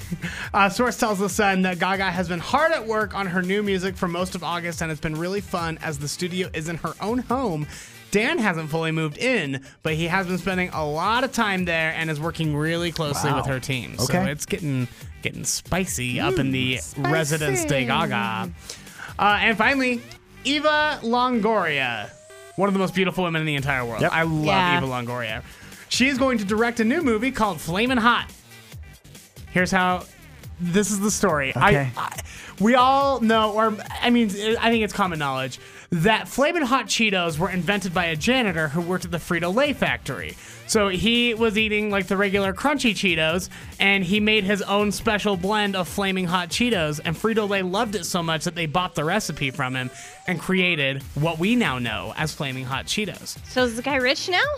a source tells The Sun that Gaga has been hard at work on her new music for most of August, and it's been really fun as the studio is in her own home. Dan hasn't fully moved in, but he has been spending a lot of time there and is working really closely Wow. with her team. So Okay. it's getting getting spicy up in the Residence de Gaga. Uh, and finally, Eva Longoria, one of the most beautiful women in the entire world. Yep. I love Yeah. Eva Longoria. She is going to direct a new movie called Flamin' Hot. Here's how. This is the story. Okay. I, I, we all know, or I mean, I think it's common knowledge that Flamin' Hot Cheetos were invented by a janitor who worked at the Frito-Lay factory. So he was eating like the regular crunchy Cheetos, and he made his own special blend of Flaming Hot Cheetos. And Frito-Lay loved it so much that they bought the recipe from him and created what we now know as Flaming Hot Cheetos. So is the guy rich now?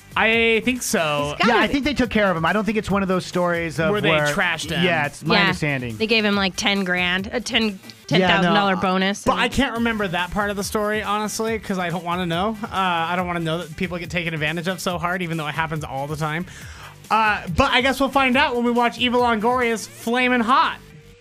I think so. He's Yeah, gotta I be. think they took care of him. I don't think it's one of those stories of Where they trashed him. Yeah, it's my yeah. understanding. They gave him like ten grand, a ten Yeah, ten thousand no, dollar bonus. But and- I can't remember that part of the story, honestly, because I don't want to know. Uh, I don't want to know that people get taken advantage of so hard, even though it happens all the time. Uh, but I guess we'll find out when we watch Eva Longoria's Flamin' Hot.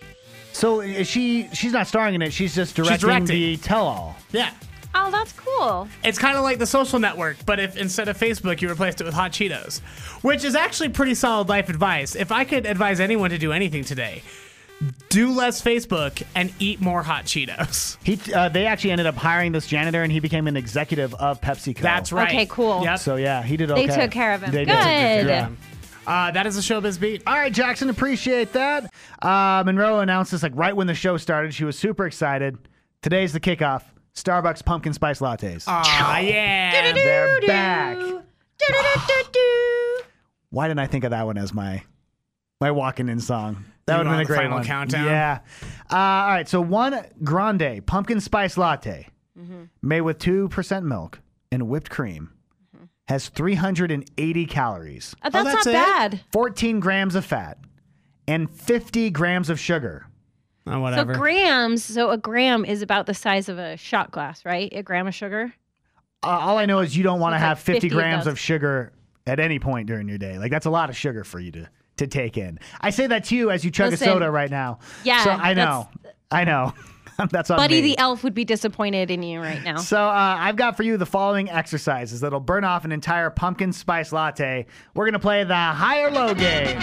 So is she? She's not starring in it. She's just directing, directing. the tell-all. Yeah. oh, that's cool. It's kind of like The Social Network, but if instead of Facebook, you replaced it with Hot Cheetos, which is actually pretty solid life advice. If I could advise anyone to do anything today, do less Facebook and eat more Hot Cheetos. He, uh, they actually ended up hiring this janitor, and he became an executive of PepsiCo. That's right. Okay, cool. Yep. So yeah, he did They okay. took care of him. They Good. did. Yeah. Uh, that is a Showbiz Beat. All right, Jackson, appreciate that. Uh, Monroe announced this like right when the show started. She was super excited. Today's the kickoff. Starbucks pumpkin spice lattes. Aw, yeah. They're back. Do-do-do-do-do. Why didn't I think of that one as my my walking in song? That You would have been want a the great final one. countdown? Yeah. Uh, all right. So one grande pumpkin spice latte made with two percent milk and whipped cream has three hundred eighty calories, Uh, that's, that's not it? bad. fourteen grams of fat, and fifty grams of sugar. Oh, So whatever. grams, so a gram is about the size of a shot glass, right? A gram of sugar. Uh, all I know is you don't want to it's like have fifty, fifty of grams those. of sugar at any point during your day. Like that's a lot of sugar for you to to take in. I say that to you as you chug Listen. a soda right now. Yeah, So I know. I know. That's on Buddy me. the elf would be disappointed in you right now. So uh, I've got for you the following exercises that'll burn off an entire pumpkin spice latte. We're going to play the high or low game.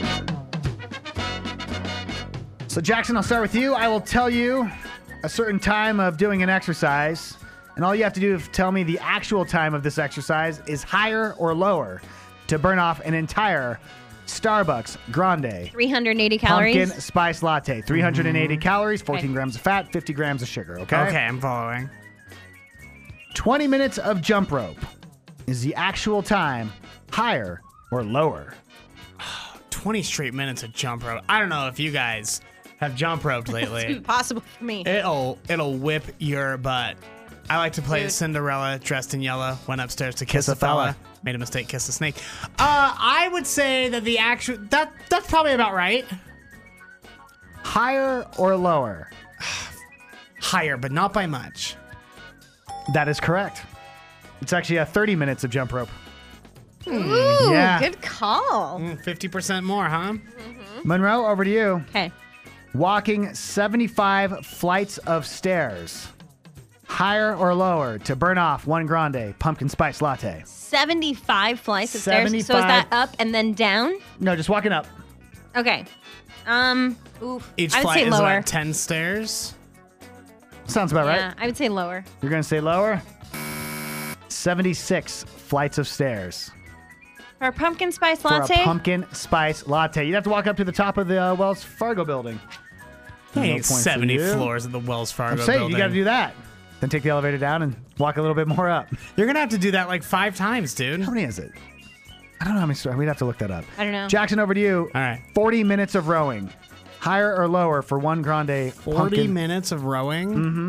So Jackson, I'll start with you. I will tell you a certain time of doing an exercise, and all you have to do is tell me the actual time of this exercise is higher or lower to burn off an entire Starbucks Grande three hundred eighty calories. pumpkin spice latte. three hundred eighty calories, fourteen Okay. grams of fat, fifty grams of sugar, okay? Okay, I'm following. twenty minutes of jump rope. Is the actual time higher or lower? twenty straight minutes of jump rope. I don't know if you guys have jump roped It's lately. impossible for me. It'll it'll whip your butt. I like to play Dude. Cinderella dressed in yellow, went upstairs to Kiss kiss, a a fella. fella. Made a mistake, kissed a snake. Uh, I would say that the actual that that's probably about right. Higher or lower? Higher, but not by much. That is correct. It's actually uh, thirty minutes of jump rope. Ooh, Yeah. good call. Mm, Fifty percent more, huh? Monroe, over to you. Okay. Walking seventy-five flights of stairs. Higher or lower to burn off one grande pumpkin spice latte? seventy-five flights of stairs. So is seventy-five. that up and then down? No, just walking up. Okay. Um, oof. Each I would flight say is lower. about ten stairs. Sounds about Yeah, right. I would say lower. You're going to say lower? seventy-six flights of stairs For a pumpkin spice for latte? a pumpkin spice latte. You'd have to walk up to the top of the uh, Wells Fargo building. There No ain't point for seventy you. floors of the Wells Fargo I'm saying building. you got to do that. Then take the elevator down and walk a little bit more up. You're gonna have to do that like five times, dude. How many is it? I don't know how many stories. We'd have to look that up. I don't know. Jackson, over to you. All right. forty minutes of rowing. Higher or lower for one grande Forty pumpkin? minutes of rowing. Mm-hmm.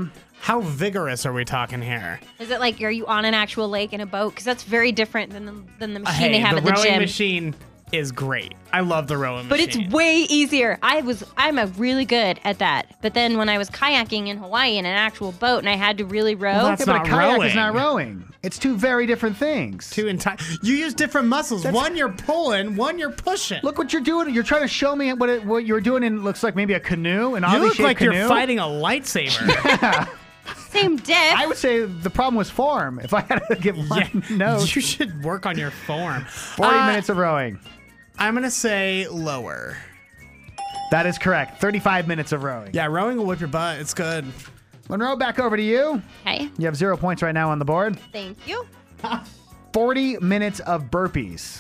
How vigorous are we talking here? Is it like, are you on an actual lake in a boat? Because that's very different than the, than the machine Hey, they have the at the rowing gym. machine is great. I love the rowing But machine. it's way easier. I was I'm a really good at that. But then when I was kayaking in Hawaii in an actual boat and I had to really row. Well, that's Yeah, but not a kayak rowing. is not rowing. It's two very different things. Two entire. You use different muscles. That's- One you're pulling, one you're pushing. Look what you're doing. You're trying to show me what it, what you're doing in looks like maybe a canoe, an you oddly look shaped like canoe. you're fighting a lightsaber. Same diff. I would say the problem was form. If I had to give one Yeah, note, you should work on your form. forty Uh, minutes of rowing. I'm gonna say lower. That is correct. thirty-five minutes of rowing. Yeah, rowing will whip your butt. It's good. Monroe, back over to you. Okay. You have zero points right now on the board. Thank you. forty minutes of burpees.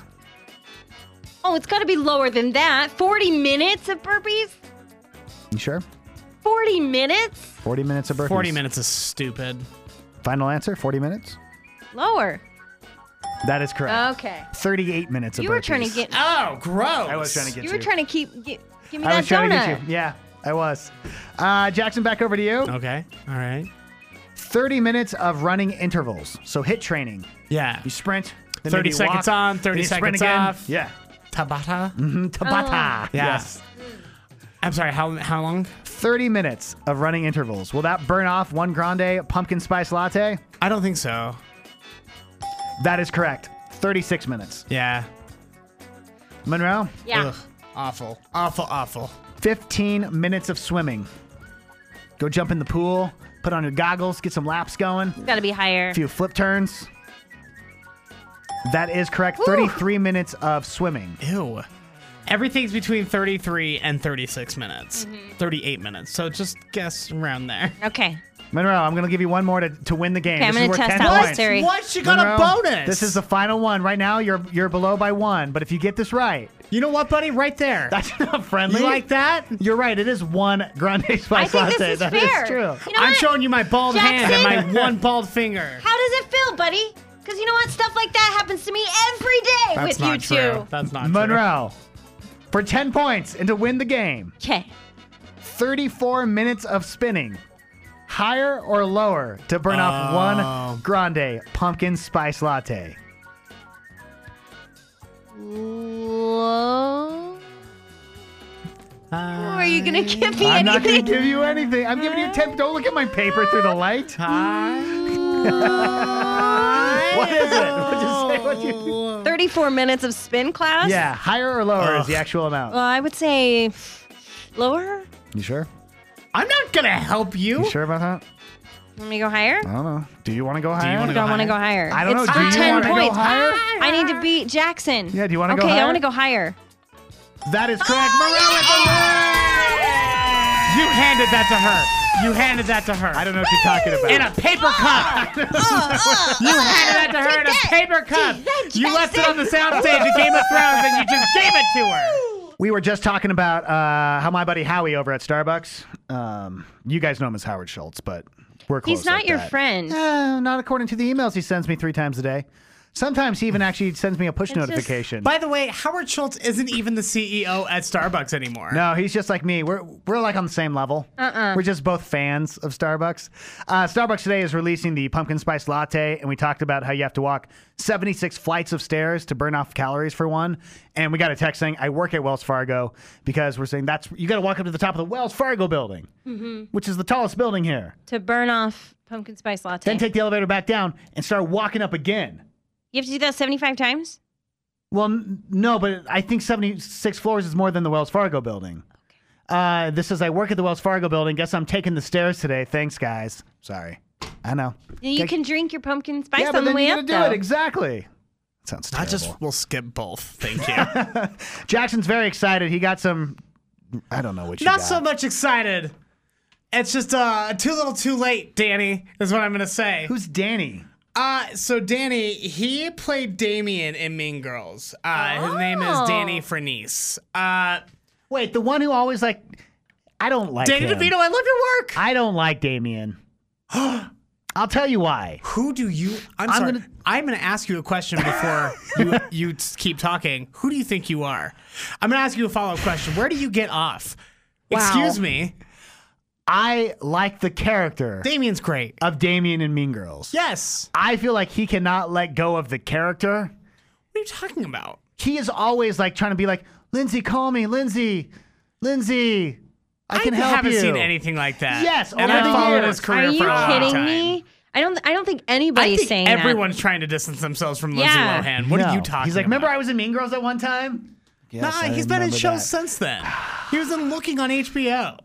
Oh, it's got to be lower than that. forty minutes of burpees? You sure? forty minutes? forty minutes of burpees. Forty minutes is stupid. Final answer, forty minutes? Lower. That is correct. Okay. thirty-eight minutes of You burpees. were trying to get Oh, gross! I was trying to get You you. were trying to keep gi- give me I that was trying donut. to get you. Yeah, I was. Uh, Jackson, back over to you. Okay. All right. thirty minutes of running intervals. So hit training. Yeah. You sprint. Then thirty maybe you seconds walk, on, then thirty you sprint seconds again. off. Yeah. Tabata. Mm, Tabata. Oh. Yes. I'm sorry. How how long? thirty minutes of running intervals. Will that burn off one grande pumpkin spice latte? I don't think so. That is correct. thirty-six minutes. Yeah. Monroe, Yeah. Ugh. Awful. Awful. Awful. fifteen minutes of swimming. Go jump in the pool, put on your goggles, get some laps going, It's got to be higher. a few flip turns. That is correct. Woo. thirty-three minutes of swimming. Ew. Everything's between thirty-three and thirty-six minutes. thirty-eight minutes. So just guess around there. Okay. Monroe, I'm going to give you one more to, to win the game. Okay, I'm This is gonna worth test ten out points. this theory. What? You got Monroe, a bonus. This is the final one. Right now, you're you're below by one. But if you get this right, You know what, buddy? Right there. that's not friendly. You like that? You're right. It is one grande spice I think latte. this is That fair. true. You know I'm what? showing you my bald hand Jackson? and my one bald finger. How does it feel, buddy? Because you know what? Stuff like that happens to me every day That's with not you true. two. That's not true. Monroe, for ten points and to win the game, Okay. thirty-four minutes of spinning. Higher or lower to burn off Oh. one grande pumpkin spice latte? Low. Are you gonna give me I'm not going anything? to give you anything. I'm giving you ten. Don't look at my paper through the light. What is it? What'd you say? What'd you... thirty-four minutes of spin class? Yeah, higher or lower is the actual amount. Well, I would say lower. You sure? I'm not gonna help you. You sure about that? Want me to go higher? I don't know. Do you want to go higher? Do you I wanna don't go want to higher? go higher. I don't it's know. for Do you ten wanna go points. higher? I need to beat Jackson. Yeah, do you wanna go Okay, higher? I want to go higher. That is correct. Monroe with the win! You handed that to her. You handed that to her. I don't know what you're talking about. In a paper cup. You handed that to her in a paper cup. You left it on the soundstage of Game of Thrones and you just gave it to her. We were just talking about uh, how my buddy Howie over at Starbucks. Um, you guys know him as Howard Schultz, but we're close. He's not like your that. friend. Uh, not according to the emails he sends me three times a day. Sometimes he even actually sends me a push It's just- notification. By the way, Howard Schultz isn't even the C E O at Starbucks anymore. No, he's just like me. We're we're like on the same level. Uh-uh. We're just both fans of Starbucks. Uh, Starbucks today is releasing the pumpkin spice latte, and we talked about how you have to walk seventy-six flights of stairs to burn off calories for one. And we got a text saying, "I work at Wells Fargo," because we're saying that's you got to walk up to the top of the Wells Fargo building, Mm-hmm. which is the tallest building here. To burn off pumpkin spice latte. Then take the elevator back down and start walking up again. You have to do that seventy-five times? Well, n- no, but I think seventy-six floors is more than the Wells Fargo building. Uh, this says, I work at the Wells Fargo building. Guess I'm taking the stairs today. Thanks, guys. Sorry. I know. You Yeah, can drink your pumpkin spice yeah, on but the then way you up, gotta do though. it. Exactly. Sounds I terrible. just will skip both. Thank you. Jackson's very excited. He got some, I don't know what you Not got. so much excited. It's just uh, too little too late, Danny, is what I'm going to say. Who's Danny? Uh, so Danny, he played Damien in Mean Girls. Uh, His name is Oh. Danny Frenese. Uh, Wait, the one who always like, I don't like Danny him. DeVito, I love your work. I don't like Damien. I'll tell you why. Who do you? I'm, I'm sorry. gonna- I'm going to ask you a question before you you t- keep talking. Who do you think you are? I'm going to ask you a follow up question. Where do you get off? Wow. Excuse me. I like the character Damien's great. of Damien in Mean Girls. Yes. I feel like he cannot let go of the character. What are you talking about? He is always like trying to be like, Lindsay, call me, Lindsay, Lindsay, I can I help haven't you. seen anything like that. Yes, and over I the followed years. his career Are you for a long kidding time. me? I don't. I don't think I anybody's think saying everyone's trying to distance themselves from Lindsay Yeah. Lohan. What No. are you talking He's like, about? remember I was in Mean Girls at one time? Yes, Nah, I he's been in remember shows that. since then. He was in Looking on H B O.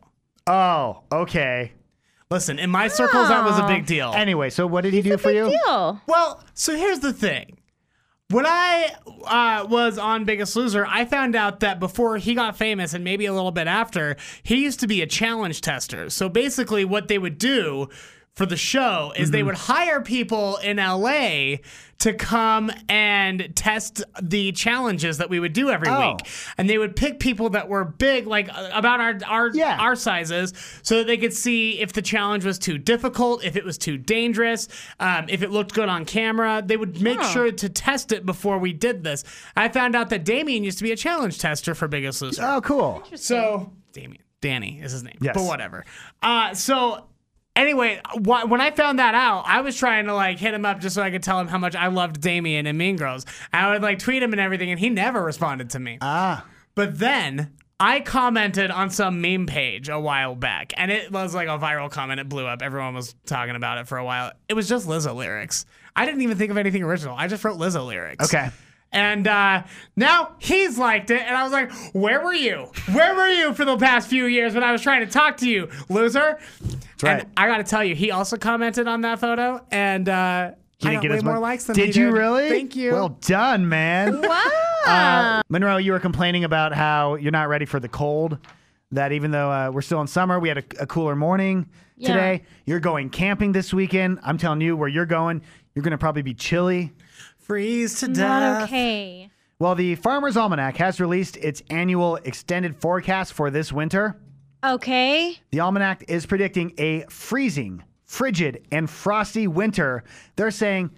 Oh, okay. Listen, in my circles, that was a big deal. Anyway, so what did he do that. for you? Big deal. Well, so here's the thing. When I uh, was on Biggest Loser, I found out that before he got famous and maybe a little bit after, he used to be a challenge tester. So basically what they would do for the show is Mm-hmm. they would hire people in L A to come and test the challenges that we would do every Oh. week. And they would pick people that were big, like uh, about our our, Yeah. our sizes, so that they could see if the challenge was too difficult, if it was too dangerous, um, if it looked good on camera. They would make Huh. sure to test it before we did this. I found out that Damien used to be a challenge tester for Biggest Loser. Oh, cool. So Damien, Danny is his name, Yes. but whatever. Uh, so anyway, wh- when I found that out, I was trying to like hit him up just so I could tell him how much I loved Damien and Mean Girls. I would like tweet him and everything, and he never responded to me. Ah. But then I commented on some meme page a while back, and it was like a viral comment. It blew up. Everyone was talking about it for a while. It was just Lizzo lyrics. I didn't even think of anything original. I just wrote Lizzo lyrics. Okay. And uh, now he's liked it, and I was like, where were you? Where were you for the past few years when I was trying to talk to you, loser? That's right. And I got to tell you, he also commented on that photo, and uh, He I didn't got get way as more much- likes than Did he you did. really? Thank you. Well done, man. Wow. Uh, Monroe, you were complaining about how you're not ready for the cold. That even though uh, we're still in summer, we had a, a cooler morning Yeah. today. You're going camping this weekend. I'm telling you, where you're going, you're going to probably be chilly. Freeze to Not death. okay. Well, the Farmer's Almanac has released its annual extended forecast for this winter. Okay. The Almanac is predicting a freezing, frigid, and frosty winter. They're saying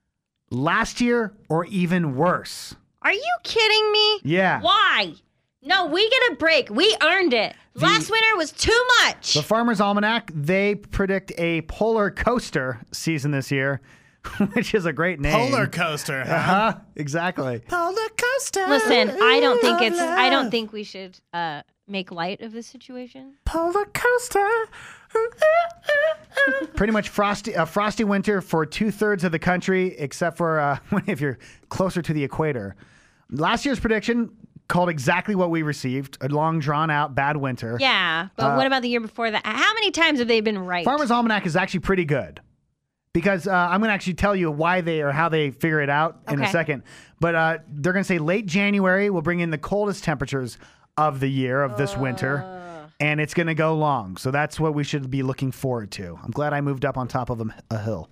last year or even worse. Are you kidding me? Yeah. Why? No, we get a break. We earned it. Last winter was too much. The Farmer's Almanac, they predict a polar coaster season this year, which is a great name. Polar coaster. Huh? Uh-huh, exactly. Polar coaster. Listen, I don't think it's. I don't think we should uh, make light of this situation. Polar coaster. Pretty much frosty, a frosty winter for two-thirds of the country, except for uh, if you're closer to the equator. Last year's prediction called exactly what we received, a long, drawn-out, bad winter. Yeah, but Uh, what about the year before that? How many times have they been right? Farmer's Almanac is actually pretty good because uh, I'm going to actually tell you why they or how they figure it out in a Okay. second. But uh, they're going to say late January will bring in the coldest temperatures of the year, of this winter, and it's going to go long. So that's what we should be looking forward to. I'm glad I moved up on top of a, a hill.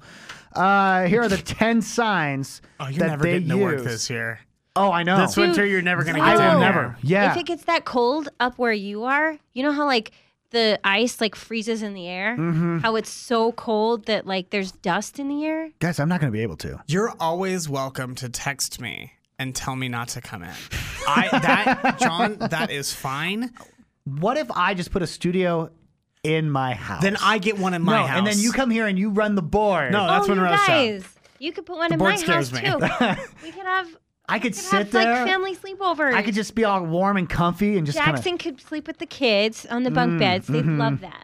Uh, here are the ten signs Oh, you're that never they getting to use. work this year. Oh, I know. This winter, you're never going to I get will down never. there. Yeah. If it gets that cold up where you are, you know how like the ice like freezes in the air? Mm-hmm. How it's so cold that like there's dust in the air? Guys, I'm not going to be able to. You're always welcome to text me and tell me not to come in. I that John, that is fine. What if I just put a studio in my house? Then I get one in my no, house. and then you come here and you run the board. No, that's oh, you Monroe's job. guys, you could put one The in board my house scares me. too. We could have. I could we could sit have there. like family sleepovers. I could just be all warm and comfy and just kind Jackson could sleep with the kids on the bunk beds. They'd mm-hmm. love that.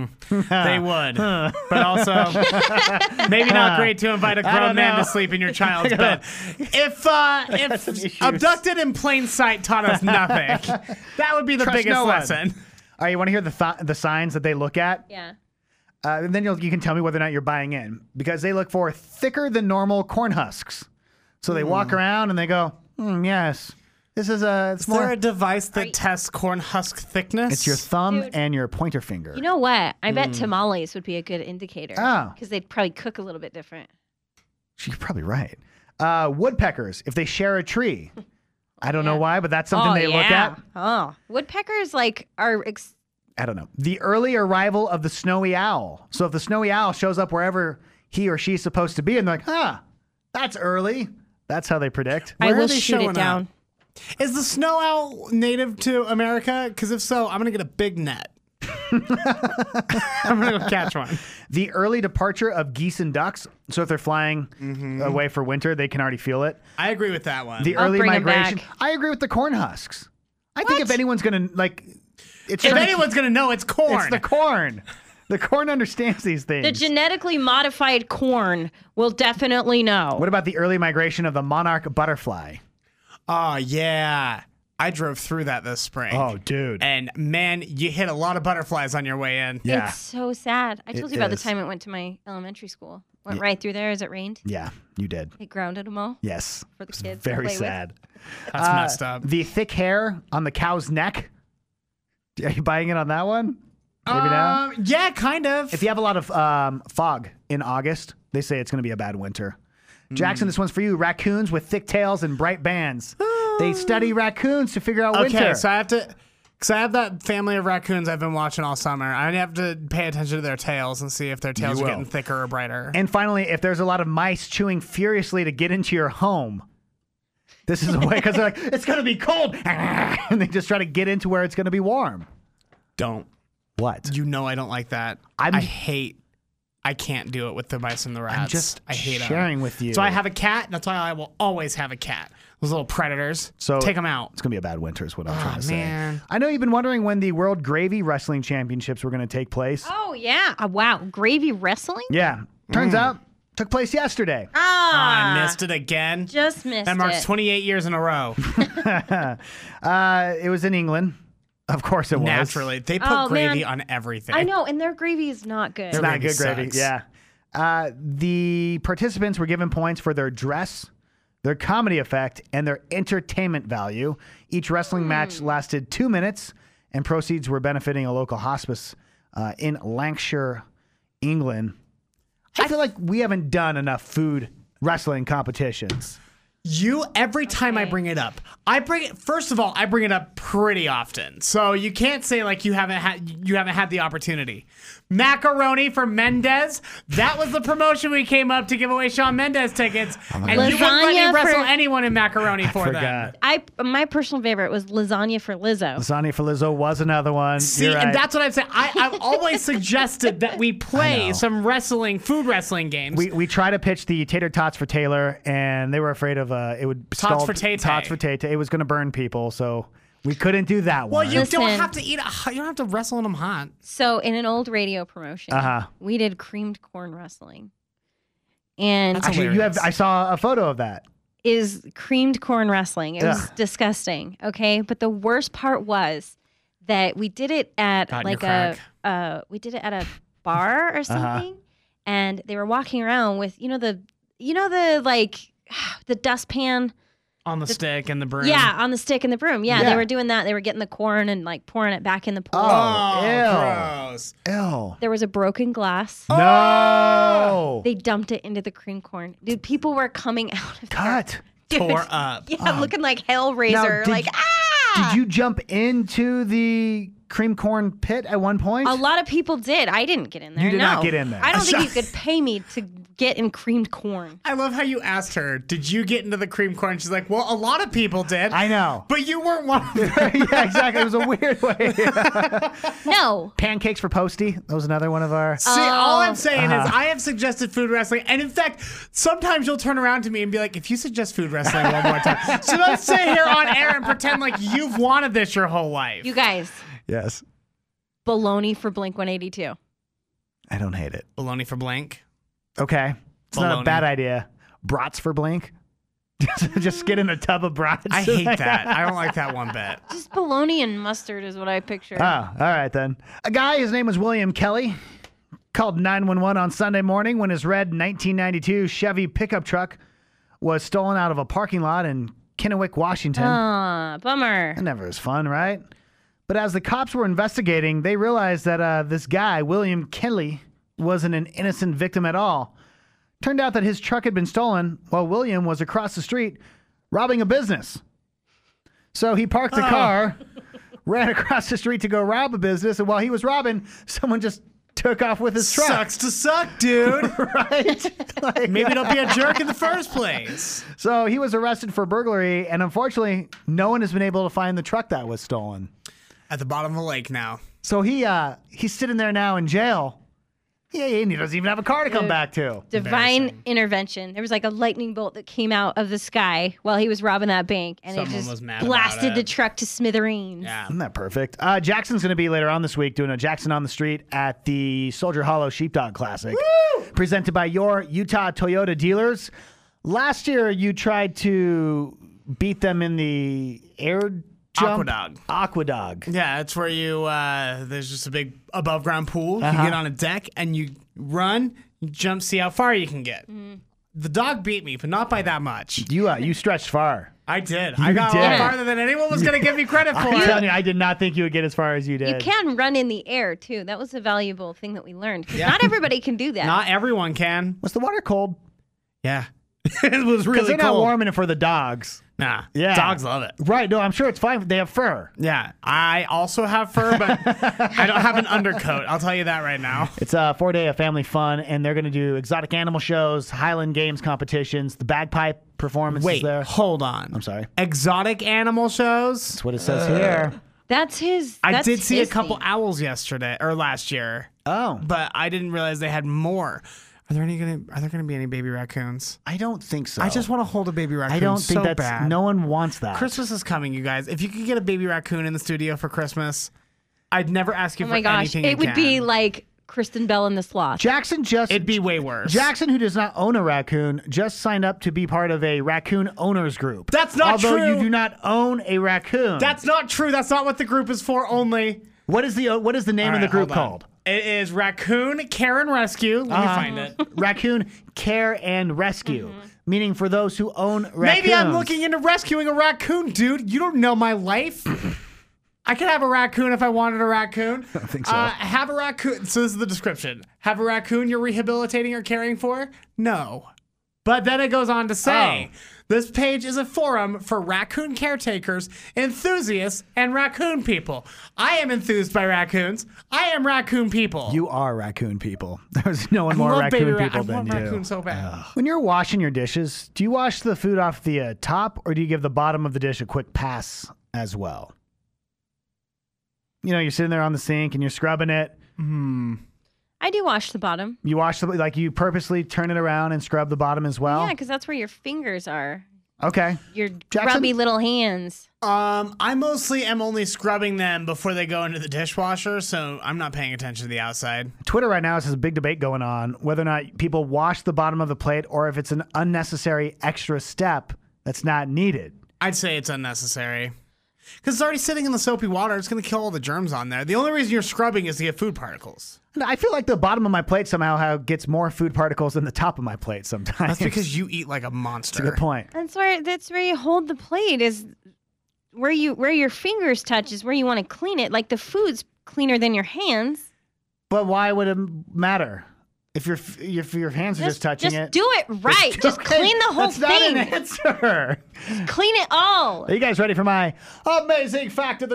They would, but also maybe not great to invite a I grown don't man know. to sleep in your child's bed. If uh, some if issues. abducted in plain sight taught us nothing, that would be the Trust biggest no one. lesson. of. All right, you want to hear the th- the signs that they look at? Yeah. Uh, and then you'll, you can tell me whether or not you're buying in because they look for thicker than normal corn husks. So they walk around and they go, "Hmm, yes, this is a. It's Is more. there a device that Are you- tests corn husk thickness? It's your thumb Dude. and your pointer finger. You know what? I Hmm. bet tamales would be a good indicator. Oh. Because they'd probably cook a little bit different. You're probably right. Uh, woodpeckers, if they share a tree. I don't know Yeah. why, but that's something oh, they yeah. look at. Oh. Woodpeckers like are ex- I don't know. The early arrival of the snowy owl. So if the snowy owl shows up wherever he or she's supposed to be, and they're like, huh, that's early. That's how they predict. I Where are will they shoot showing it down. up? Is the snow owl native to America? Because if so, I'm gonna get a big net. I'm gonna go catch one. The early departure of geese and ducks. So if they're flying Mm-hmm. away for winter, they can already feel it. I agree with that one. The I'll early bring 'em migration. back. I agree with the corn husks. I think if anyone's gonna like, it's if gonna- anyone's gonna know, it's corn. it's the corn. The corn understands these things. The genetically modified corn will definitely know. What about the early migration of the monarch butterfly? Oh yeah, I drove through that this spring. Oh, dude. And man, you hit a lot of butterflies on your way in. Yeah. It's so sad. I told It you about is. the time it went to my elementary school. Went Yeah. right through there as it rained. Yeah, you did. It grounded them all. Yes. For the It's kids to Very play with. sad. That's Uh, messed up. The thick hair on the cow's neck. Are you buying it on that one? Maybe now? Um, yeah, kind of. If you have a lot of um, fog in August, they say it's going to be a bad winter. Jackson, this one's for you. Raccoons with thick tails and bright bands. They study raccoons to figure out Okay, winter. so I have to, because I have that family of raccoons I've been watching all summer. I have to pay attention to their tails and see if their tails You are will. getting thicker or brighter. And finally, if there's a lot of mice chewing furiously to get into your home, this is a way, because they're like, it's going to be cold. And they just try to get into where it's going to be warm. Don't. What? You know I don't like that. I'm- I hate. I can't do it with the mice and the rats. just I hate 'em. sharing with you. So I have a cat. That's why I will always have a cat. Those little predators. So take them out. It's going to be a bad winter is what I'm trying to say. man. I know you've been wondering when the World Gravy Wrestling Championships were going to take place. Oh, yeah. Uh, wow. Gravy wrestling? Yeah. Turns out, took place yesterday. Ah. I missed it again. Just missed That marks it. twenty-eight years in a row. Uh, it was in England. Of course it was. Naturally. They put Oh, gravy man. on everything. I know, and their gravy is not good. It's not gravy good gravy. sucks. Yeah. Uh, the participants were given points for their dress, their comedy effect, and their entertainment value. Each wrestling match lasted two minutes, and proceeds were benefiting a local hospice uh, in Lancashire, England. I feel like we haven't done enough food wrestling competitions. You, every time I bring it up, I bring it, first of all, I bring it up pretty often. So you can't say like you haven't had, you haven't had the opportunity. Macaroni for Mendez. That was the promotion we came up to give away Shawn Mendez tickets. and you wouldn't let me Lasagna wrestle for- anyone in macaroni for them. Forgot. I my personal favorite was lasagna for Lizzo. Lasagna for Lizzo was another one. See, You're right. and that's what I'm saying. I, I've always suggested that we I play know. some wrestling, food wrestling games. We we tried to pitch the tater tots for Taylor, and they were afraid of uh, it would Tots scald- for Tay-Tay. Tots for Tay Tay. It was going to burn people, so we couldn't do that well, one. you don't Listen. have to eat. A, you don't have to wrestle in them hot. So in an old radio promotion, Uh-huh. we did creamed corn wrestling. And That's Actually, you have. hilarious. I saw a photo of that. is creamed corn wrestling. It was Ugh. disgusting. Okay, but the worst part was that we did it at Got in like your a crack. uh, we did it at a bar or something, and they were walking around with you know the you know the like the dustpan. On the stick and the broom. Yeah, on the stick and the broom. Yeah, Yeah. they were doing that. They were getting the corn and like pouring it back in the pool. Oh, Oh, ew. gross. Ew. There was a broken glass. No. They dumped it into the cream corn. Dude, people were coming out of there. Cut. Dude, Tore up. Yeah, looking like Now, Hellraiser. did like, you- ah! Did you jump into the cream corn pit at one point? A lot of people did. I didn't get in there. You did no. not get in there. I don't think you could pay me to get in creamed corn. I love how you asked her, did you get into the cream corn? She's like, well, a lot of people did. I know. But you weren't one of them. Yeah, exactly. It was a weird way. No. Pancakes for Posty. That was another one of our. See, all Oh. I'm saying Uh-huh. is I have suggested food wrestling. And in fact, sometimes you'll turn around to me and be like, if you suggest food wrestling one more time, should I sit here on air and pretend like you've wanted this your whole life? You guys, Yes. bologna for Blink one eighty-two. I don't hate it. Bologna for blank. Okay. It's not a Bologna. bad idea. Brats for Blink. Just get in a tub of brats. I hate that. I don't like that one bit. Just bologna and mustard is what I picture. Oh, all right then. A guy, his name was William Kelly, called nine one one on Sunday morning when his red nineteen ninety-two Chevy pickup truck was stolen out of a parking lot in Kennewick, Washington. Ah, bummer. That never is fun, right? But as the cops were investigating, they realized that uh, this guy, William Kelly, wasn't an innocent victim at all. Turned out that his truck had been stolen while William was across the street robbing a business. So he parked the Oh. car, ran across the street to go rob a business, and while he was robbing, someone just took off with his truck. Sucks to suck, dude. Right? Like, Maybe don't be a jerk in the first place. so he was arrested for burglary, and unfortunately, no one has been able to find the truck that was stolen. at the bottom of the lake now. So he uh he's sitting there now in jail. Yeah, and he doesn't even have a car to come Dude. back to. Divine intervention. There was like a lightning bolt that came out of the sky while he was robbing that bank, and Someone it just was mad about blasted it. the truck to smithereens. Yeah. Isn't that perfect? Uh, Jackson's going to be later on this week doing a Jackson on the Street at the Soldier Hollow Sheepdog Classic, presented by your Utah Toyota dealers. Last year, you tried to beat them in the air jump. Aquadog. Aquadog. Yeah, it's where you, uh, there's just a big above ground pool. Uh-huh. You get on a deck and you run, you jump, see how far you can get. Mm-hmm. The dog beat me, but not by that much. You uh, you stretched far. I did. You I got a did. lot farther than anyone was going to give me credit for. I'm telling you, I did not think you would get as far as you did. You can run in the air too. That was a valuable thing that we learned. 'Cause Yeah. Not everybody can do that. Not everyone can. Was the water cold? Yeah. It was Because really they're not cold. warming it for the dogs. Nah. Yeah. Dogs love it. Right. No, I'm sure it's fine. They have fur. Yeah. I also have fur, but I don't have an undercoat. I'll tell you that right now. It's a four day of family fun, and they're going to do exotic animal shows, Highland Games competitions, the bagpipe performances Wait, there. hold on. I'm sorry. Exotic animal shows? That's what it says here. That's his. I that's did see a his couple thing. owls yesterday or last year, Oh. but I didn't realize they had more. Are there any gonna are there gonna be any baby raccoons? I don't think so. I just want to hold a baby raccoon. I don't think so that's. bad. No one wants that. Christmas is coming, you guys. If you could get a baby raccoon in the studio for Christmas, I'd never ask you Oh for my gosh! anything. It would be like Kristen Bell and the Sloth. Jackson just. It'd be way worse. Jackson, who does not own a raccoon, just signed up to be part of a raccoon owners group. That's not Although true. you do not own a raccoon. That's not true. That's not what the group is for. Only. what is the what is the name All of the right, group hold on. called? It is Raccoon Care and Rescue. Let Uh-huh. me find it. Raccoon Care and Rescue, Mm-hmm. meaning for those who own raccoons. Maybe I'm looking into rescuing a raccoon, dude. You don't know my life. I could have a raccoon if I wanted a raccoon. I think so. Uh, have a raccoon. So this is the description. Have a raccoon you're rehabilitating or caring for? No. But then it goes on to say, Oh. this page is a forum for raccoon caretakers, enthusiasts, and raccoon people. I am enthused by raccoons. I am raccoon people. You are raccoon people. There's no one I more love raccoon baby ra- people I than want you. raccoon so bad. When you're washing your dishes, do you wash the food off the uh, top, or do you give the bottom of the dish a quick pass as well? You know, you're sitting there on the sink and you're scrubbing it. Hmm. I do wash the bottom. You wash the like you purposely turn it around and scrub the bottom as well. Yeah, because that's where your fingers are. Okay. Your Jackson? grubby little hands. Um, I mostly am only scrubbing them before they go into the dishwasher, so I'm not paying attention to the outside. Twitter right now has a big debate going on whether or not people wash the bottom of the plate or if it's an unnecessary extra step that's not needed. I'd say it's unnecessary. Because it's already sitting in the soapy water. It's going to kill all the germs on there. The only reason you're scrubbing is to get food particles. I feel like the bottom of my plate somehow how gets more food particles than the top of my plate sometimes. That's because you eat like a monster. That's a good point. That's where that's where you hold the plate is where you where your fingers touch is where you want to clean it. Like the food's cleaner than your hands. But why would it matter? If your if your hands are just, touching just it. do it right. Just Okay, clean the whole that's thing. not an answer. Clean it all. Are you guys ready for my amazing fact of the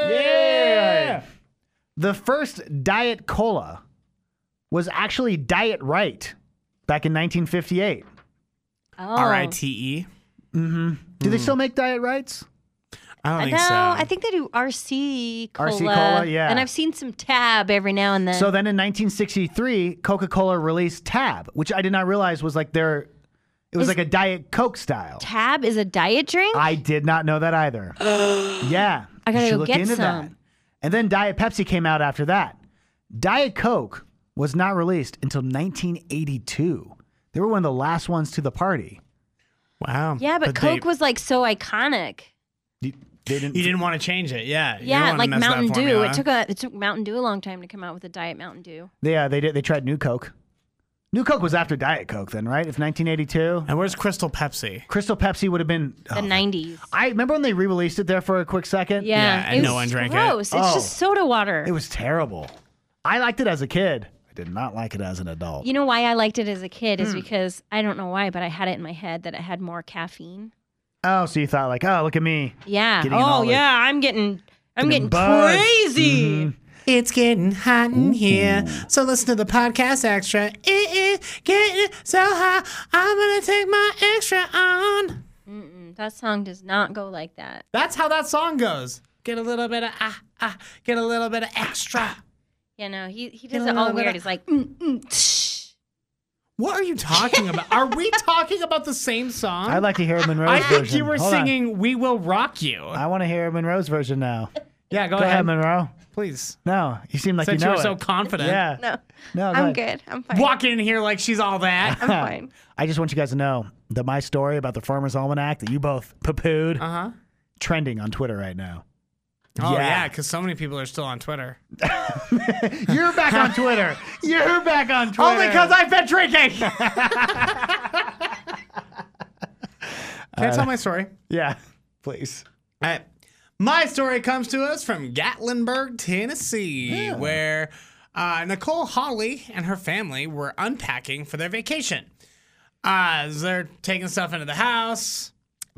day? Yeah. The first Diet Cola was actually Diet Right back in nineteen fifty-eight. Oh. R I T E. Mm-hmm. Do they still make Diet Rights? I don't think no, so. I think they do R C Cola. R C Cola, yeah. And I've seen some Tab every now and then. So then in nineteen sixty-three, Coca-Cola released Tab, which I did not realize was like their, it was Is- like a Diet Coke style. Tab is a diet drink? I did not know that either. yeah. I gotta you should go look get into some. that. And then Diet Pepsi came out after that. Diet Coke was not released until nineteen eighty-two. They were one of the last ones to the party. Wow. Yeah, but, they- Coke was like so iconic. You, they didn't, You didn't want to change it, yeah. You don't Yeah, wanna like mess that Mountain Dew. formula. It took a it took Mountain Dew a long time to come out with a diet Mountain Dew. Yeah, they did. They tried New Coke. New Coke was after Diet Coke then, right? If nineteen eighty-two. And where's Crystal Pepsi? Crystal Pepsi would have been The oh, nineties. I remember when they re-released it there for a quick second. Yeah, Yeah, and it no was one drank it. gross. It's Oh. just soda water. It was terrible. I liked it as a kid. I did not like it as an adult. You know why I liked it as a kid Hmm. is because I don't know why, but I had it in my head that it had more caffeine. Oh, so you thought like, oh, look at me. Yeah. Getting all Oh the- yeah, I'm getting I'm Getting getting, buzzed. crazy. Mhm. It's getting hot in here, so listen to the podcast extra. It is getting so hot, I'm gonna take my extra on. Mm-mm, that song does not go like that. That's how that song goes. get a little bit of ah, ah, get a little bit of extra. Yeah, no, he he Get does a it all little bit weird. of- He's like, mm, mm, tsh. What are you talking about? Are we talking about the same song? I'd like to hear Monroe's I think version. you were Hold on. singing "We Will Rock You." I want to hear Monroe's version now. Yeah, go, Go ahead. ahead, Monroe. Please. No, you seem like Since you you know were so it. confident. Yeah. No, No, go I'm ahead. good. I'm fine. Walking in here like she's all that. I'm fine. I just want you guys to know that my story about the Farmer's Almanac that you both poo-pooed, Uh huh. trending on Twitter right now. Oh Yeah. yeah, because so many people are still on Twitter. You're back on Twitter. You're back on Twitter. Only because I've been drinking. Can I tell my story? Yeah, please. All right. My story comes to us from Gatlinburg, Tennessee, where uh, Nicole Hawley and her family were unpacking for their vacation. Uh, they're taking stuff into the house,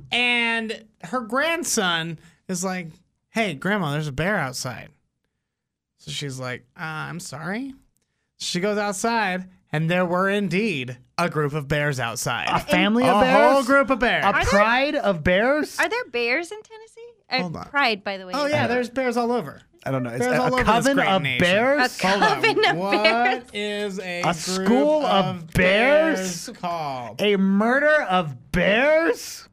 and her grandson is like, "Hey, Grandma, there's a bear outside." So she's like, uh, "I'm sorry." She goes outside, and there were indeed a group of bears outside. A family of a bears? whole group of bears. A there- pride of bears? Are there bears in Tennessee? Uh, Hold on. Pride, by the way. Oh yeah, there's bears all over. I don't know. Is Bears a, all a over this coven great of nation. bears? A Hold on. coven of What bears? is a, A group school of bears? called? A murder of bears?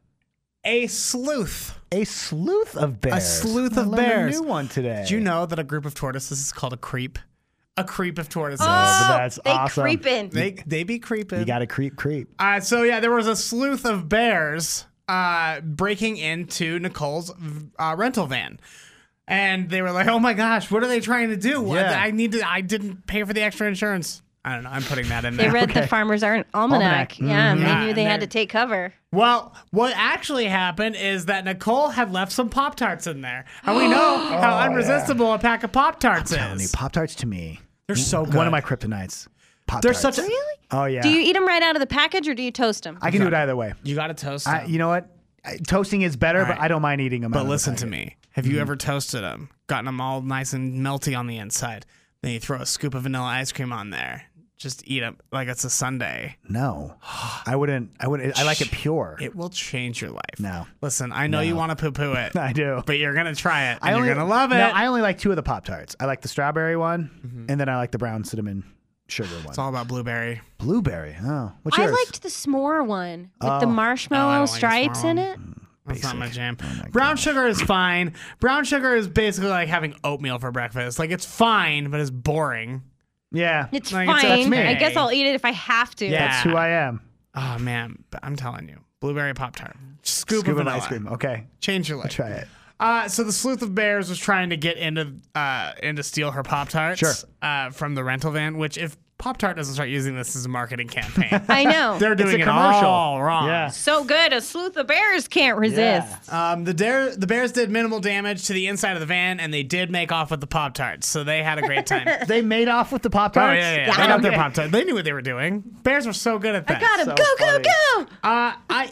A sleuth. A sleuth of bears. A sleuth I of learned bears. A new one today. Do you know that a group of tortoises is called a creep? A creep of tortoises. Oh, but that's they awesome. creeping. They they be creeping. You got to creep, creep. Uh, so yeah, there was a sleuth of bears uh, breaking into Nicole's uh, rental van, and they were like, "Oh my gosh, what are they trying to do? What- Yeah. I need to. I didn't pay for the extra insurance. I don't know. I'm putting that in They there. read Okay. the Farmer's Ar- Almanac. Almanac. Yeah, and Yeah, they knew they and had to they're- take cover. Well, what actually happened is that Nicole had left some Pop Tarts in there, and we know how unresistible a pack of Pop Tarts Telling you, is. Pop Tarts to me. They're so good. One of my kryptonites. Pop They're Tarts. such a. Really? Oh yeah. Do you eat them right out of the package or do you toast them? I can do it either way. You got to toast I, them. you know what? I, toasting is better, All but right. I don't mind eating them. But listen to me. Have you ever toasted them, gotten them all nice and melty on the inside? Then you throw a scoop of vanilla ice cream on there. Just eat them like it's a sundae. No, I wouldn't. I would. I like it pure. It will change your life. No. Listen, I know No. you want to poo-poo it, I do. but you're gonna try it. And I only, you're gonna love it. No, I only like two of the Pop Tarts. I like the strawberry one, and then I like the brown cinnamon sugar one. it's all about blueberry. Blueberry. Oh, what's I yours? liked the s'more one with Oh. the Oh, I marshmallow don't like the stripes s'more in one. it. That's not my Basic. jam. Oh my Brown God. sugar is fine. Brown sugar is basically like having oatmeal for breakfast. Like it's fine, but it's boring. Yeah, It's Like, it's- fine. that's me. I guess I'll eat it if I have to. Yeah. that's who I am. Oh man, but I'm telling you, blueberry Pop Tart, scoop, Scoop of of vanilla. ice cream. Okay, Change your I'll life. try it. Uh, so the sleuth of bears was trying to get into uh into steal her Pop Tarts Sure. uh, from the rental van. Which if Pop Tart doesn't start using this as a marketing campaign, I know. they're doing a it commercial. all wrong. Yeah. So good. A sleuth of bears can't resist. Um, the dare, the bears did minimal damage to the inside of the van, and they did make off with the Pop Tarts, so they had a great time. oh They made off with the Pop yeah, Tarts. yeah, yeah. Yeah. They got their Okay. Pop Tarts. They knew what they were doing. Bears were so good at that. I got him. So go, funny. go, go. Uh, I.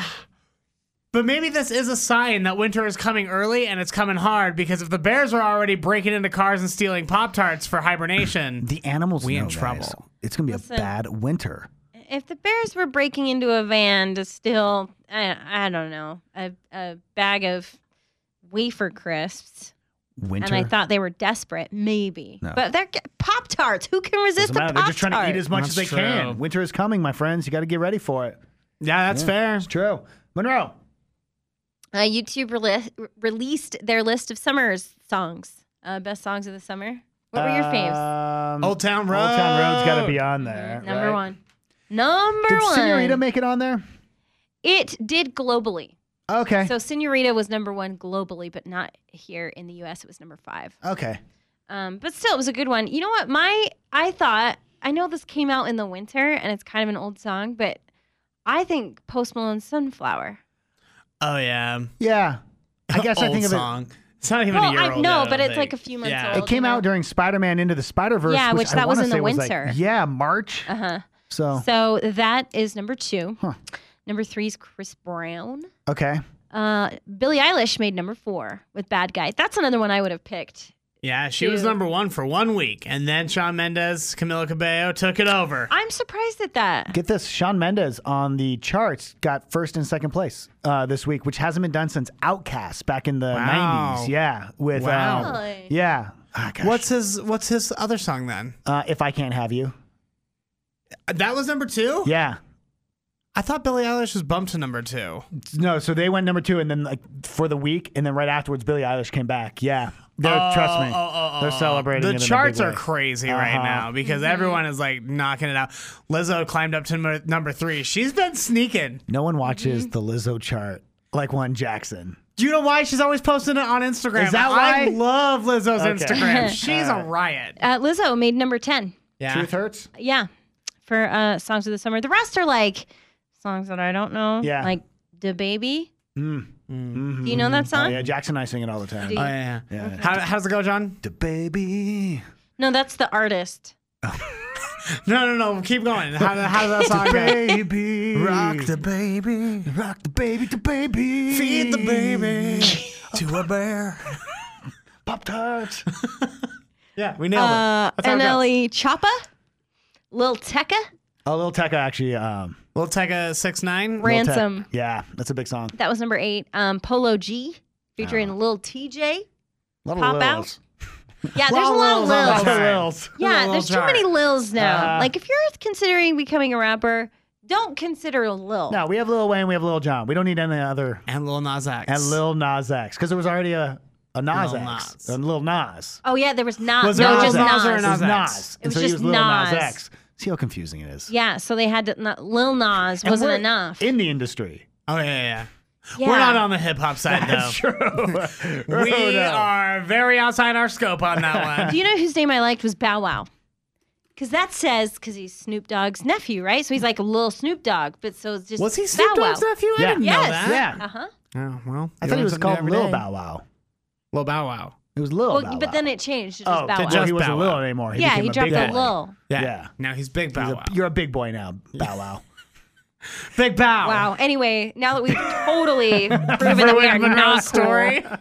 But maybe this is a sign that winter is coming early and it's coming hard because if the bears are already breaking into cars and stealing Pop Tarts for hibernation, The animals We know, in guys. trouble. It's gonna be Listen. a bad winter. If the bears were breaking into a van to steal, I, I don't know, a, a bag of wafer crisps, Winter. and I thought they were desperate, maybe. No. But they're Pop Tarts. Who can resist Doesn't a matter. Pop They're just trying to eat as much That's as they true. can. Winter is coming, my friends. You got to get ready for it. yeah, that's Yeah, fair. It's true. Monroe. Uh, YouTube rele- released their list of summer's songs, uh, best songs of the summer. What were your faves? Um, Old Town Road. Old Town Road's got to be on there. Number right? one. Number Did one. Senorita make it on there? It did globally. Okay. So Senorita was number one globally, but not here in the U S. It was number five. okay. Um, but still, it was a good one. You know what? My I thought I know this came out in the winter and it's kind of an old song, but I think Post Malone's "Sunflower." Oh yeah. Yeah. I guess I Old think of song. It's not even Well, a year I old. know, yet, but I it's think. like a few months yeah. old. it. It came you know? out during Spider-Man Into the Spider-Verse. Yeah, which I that was wanna in the say was like- winter. yeah, March. Uh huh. So So that is number two. Huh. Number three is Chris Brown. okay. Uh, Billie Eilish made number four with "Bad Guy." That's another one I would have picked Yeah, she was Two. number one for one week, and then Shawn Mendes, Camila Cabello took it over. I'm surprised at that. Get this, Shawn Mendes on the charts got first and second place uh, this week, which hasn't been done since Outkast back in the Wow. nineties. Yeah, with Wow. um, Really? yeah. Ah, gosh. What's his What's his other song then? uh, If I Can't Have You? That was number two. Yeah. I thought Billie Eilish was bumped to number two. No, so they went number two, and then like for the week, and then right afterwards, Billie Eilish came back. Yeah, They're, Oh, trust me, oh, oh, oh, they're oh. celebrating. The it in a big charts are way. crazy right Uh-huh. now because everyone is like knocking it out. Lizzo climbed up to number, number three. She's been sneaking. No one watches Mm-hmm. the Lizzo chart like one Jackson. Do you know why she's always posting it on Instagram? Is that I why? love Lizzo's Okay. Instagram. She's All a riot. Uh, Lizzo made number ten. Yeah. Truth hurts. Yeah, for uh, songs of the summer. The rest are like songs that I don't know. Yeah. like Da Baby. Mm. Mm-hmm. Do you know that Oh, song? yeah, Jackson and I sing it all the time. Do Oh, you- yeah. Yeah. yeah. How, how's it go, John? The baby. No, that's the artist. No, no, no. Keep going. How, how does that song go? Baby. Rock the baby. Rock the baby to baby. Feed the baby to a bear. Pop Tarts. Yeah, we nailed Uh, it. That's how it goes. Nelly Choppa, Lil Tecca, Oh, Lil Tecca actually. Um, We'll take a six nine. Lil Ransom. Tec- yeah, that's a big song. That was number eight. Um, Polo G, featuring Oh. Lil T J. A lot of Pop out. Lils. Yeah, there's a Lot lot of of Lils on Lils. the chart. Lils. Yeah, Lil there's too chart. many Lils now. Uh, like, if you're considering becoming a rapper, don't consider a Lil. No, we have Lil Wayne, we have Lil Jon. We don't need any other. And Lil Nas X. And Lil Nas X, because there was already a, a Nas Lil X. Nas. A Lil Nas. Oh yeah, there was not. Was no, there a just Lil Nas. Nas or a It Nas was X? Nas. It And was so he just was Lil Nas Nas. X. See how confusing it is. Yeah, so they had to. Not, Lil Nas And wasn't we're enough. In the industry. Oh, yeah, yeah, yeah. Yeah. We're not on the hip hop side, That's though. true. We Oh, no. are very outside our scope on that one. Do you know whose name I liked was Bow Wow? Because that says because he's Snoop Dogg's nephew, right? So he's like a little Snoop Dogg, but so it's just Was he Bow Snoop Dogg's Wow. nephew? I Yeah. didn't know Yes. that. Yeah. Uh huh. Oh, well. I you thought learn he was something called every Lil day. Bow Wow. Lil Bow Wow. It was Lil Well, Bow Wow. but then it changed to just oh, Bow to Wow. well, just he wasn't Bow Lil Wow. anymore. He yeah, became he a dropped big the boy. Lil. Yeah. Yeah. Now he's Big Bow He's a- Wow. You're a big boy now, Bow Wow. Big Bow. Wow. Anyway, now that we've totally proven that we Everyone are Monroe not story. cool.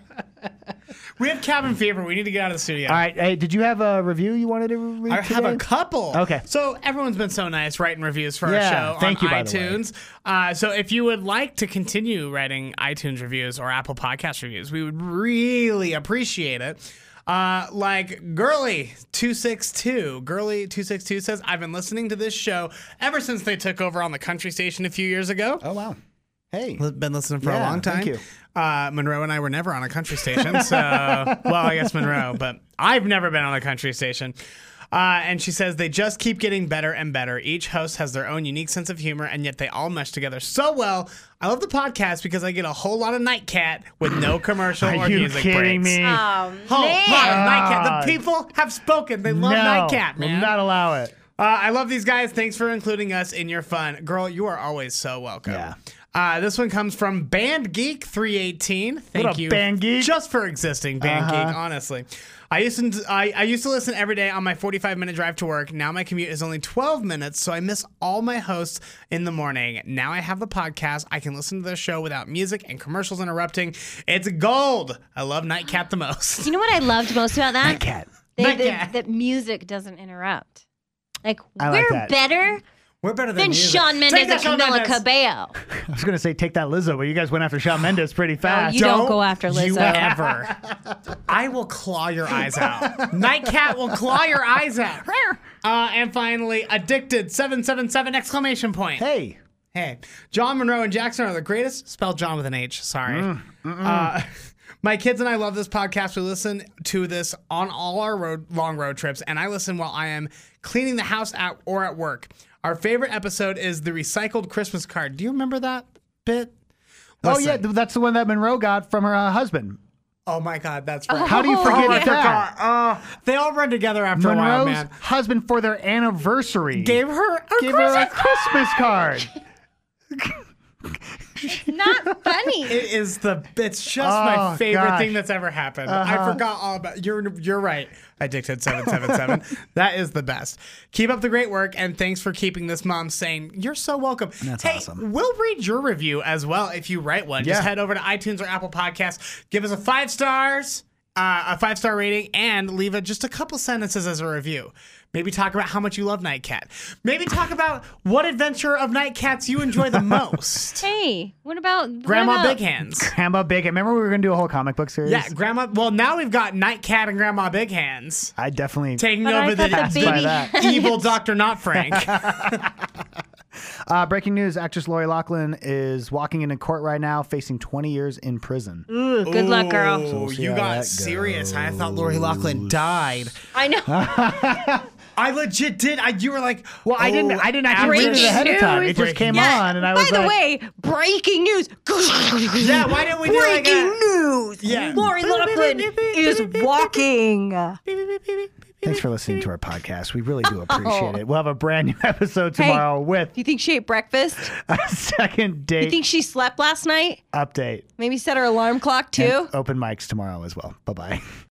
We have cabin fever. We need to get out of the studio. All right. Hey, did you have a review you wanted to read I have a today? couple. Okay. So everyone's been so nice writing reviews for Yeah, our show thank on you, by the way. iTunes. Uh, so if you would like to continue writing iTunes reviews or Apple Podcast reviews, we would really appreciate it. Uh, like Girly two six two. Girly two six two says, I've been listening to this show ever since they took over on the country station a few years ago. Oh, wow. Hey. Been listening for Yeah, a long time. thank you. Uh, Monroe and I were never on a country station, so well, I guess Monroe, but I've never been on a country station. Uh, and she says they just keep getting better and better. Each host has their own unique sense of humor, and yet they all mesh together so well. I love the podcast because I get a whole lot of Nightcat with no commercial Are or you music kidding breaks. me? Oh, Whole man. lot of Nightcat. God. The people have spoken. They love no, Nightcat, man. Will not allow it. Uh, I love these guys. Thanks for including us in your fun. Girl, you are always so welcome. Yeah. Uh, this one comes from Band Geek three eighteen. Thank What up, you, Band Geek? just for existing, Band Uh-huh. Geek. Honestly, I used to I, I used to listen every day on my forty-five minute drive to work. Now my commute is only twelve minutes, so I miss all my hosts in the morning. Now I have the podcast. I can listen to the show without music and commercials interrupting. It's gold. I love Nightcat the most. You know what I loved most about that? Cat. They, Nightcat. that, that music doesn't interrupt. Like, I like we're that. better We're better than than music. Shawn Mendes Take and that, Shawn Camila Mendes. Cabello. I was going to say take that Lizzo, but you guys went after Shawn Mendes pretty fast. you don't go after You Lizzo. ever. I will claw your eyes out. Nightcat will claw your eyes out. Uh, and finally, Addicted seven seven seven exclamation point. Hey. Hey, John Monroe and Jackson are the greatest. Spelled John with an H. Sorry. Mm, uh, my kids and I love this podcast. We listen to this on all our road, long road trips, and I listen while I am cleaning the house at, or at work. Our favorite episode is the recycled Christmas card. Do you remember that bit? Oh, yeah. Listen. th- That's the one that Monroe got from her uh, husband. Oh my God, that's right. How do you Oh, forget Oh, I that? forgot. Uh, they all run together after a while, Monroe's man. husband for their anniversary Gave her a gave her a Christmas Christmas card. Not funny. It is the. It's just Oh, my favorite gosh. thing that's ever happened. I Uh-huh. forgot all about. You're you're right. Addicted seven seven seven. That is the best. Keep up the great work, and thanks for keeping this mom sane. You're so welcome. That's hey, awesome. We'll read your review as well if you write one. Just Yeah. head over to iTunes or Apple Podcasts. Give us a five stars uh, a five star rating and leave a, just a couple sentences as a review. Maybe talk about how much you love Nightcat. Maybe talk about what adventure of Nightcats you enjoy the most. Hey, what about what Grandma about- Big Hands. Grandma Big. Remember we were gonna do a whole comic book series? Yeah, Grandma. Well, now we've got Nightcat and Grandma Big Hands I definitely taking But I over the, thought the by baby that. evil Doctor Not Frank. Uh, breaking news: actress Lori Loughlin is walking into court right now, facing twenty years in prison. Ooh, good luck, girl. So Oh, we'll see you how got that serious. I thought Lori Loughlin died. I know. I legit did. I, you were like, Well, I didn't. oh, I didn't actually read it Breaking ahead of time. It news. just came Yeah, on, and I by was the like, way, breaking news. Yeah, why didn't we do like breaking a- news? Yeah. Lori Loughlin is walking. "Thanks for listening to our podcast. We really do appreciate it. We'll have a brand new episode tomorrow with Do you think she ate breakfast? a second Do you date think she slept last night? update Maybe set her alarm clock too? and open mics tomorrow as well. Bye bye."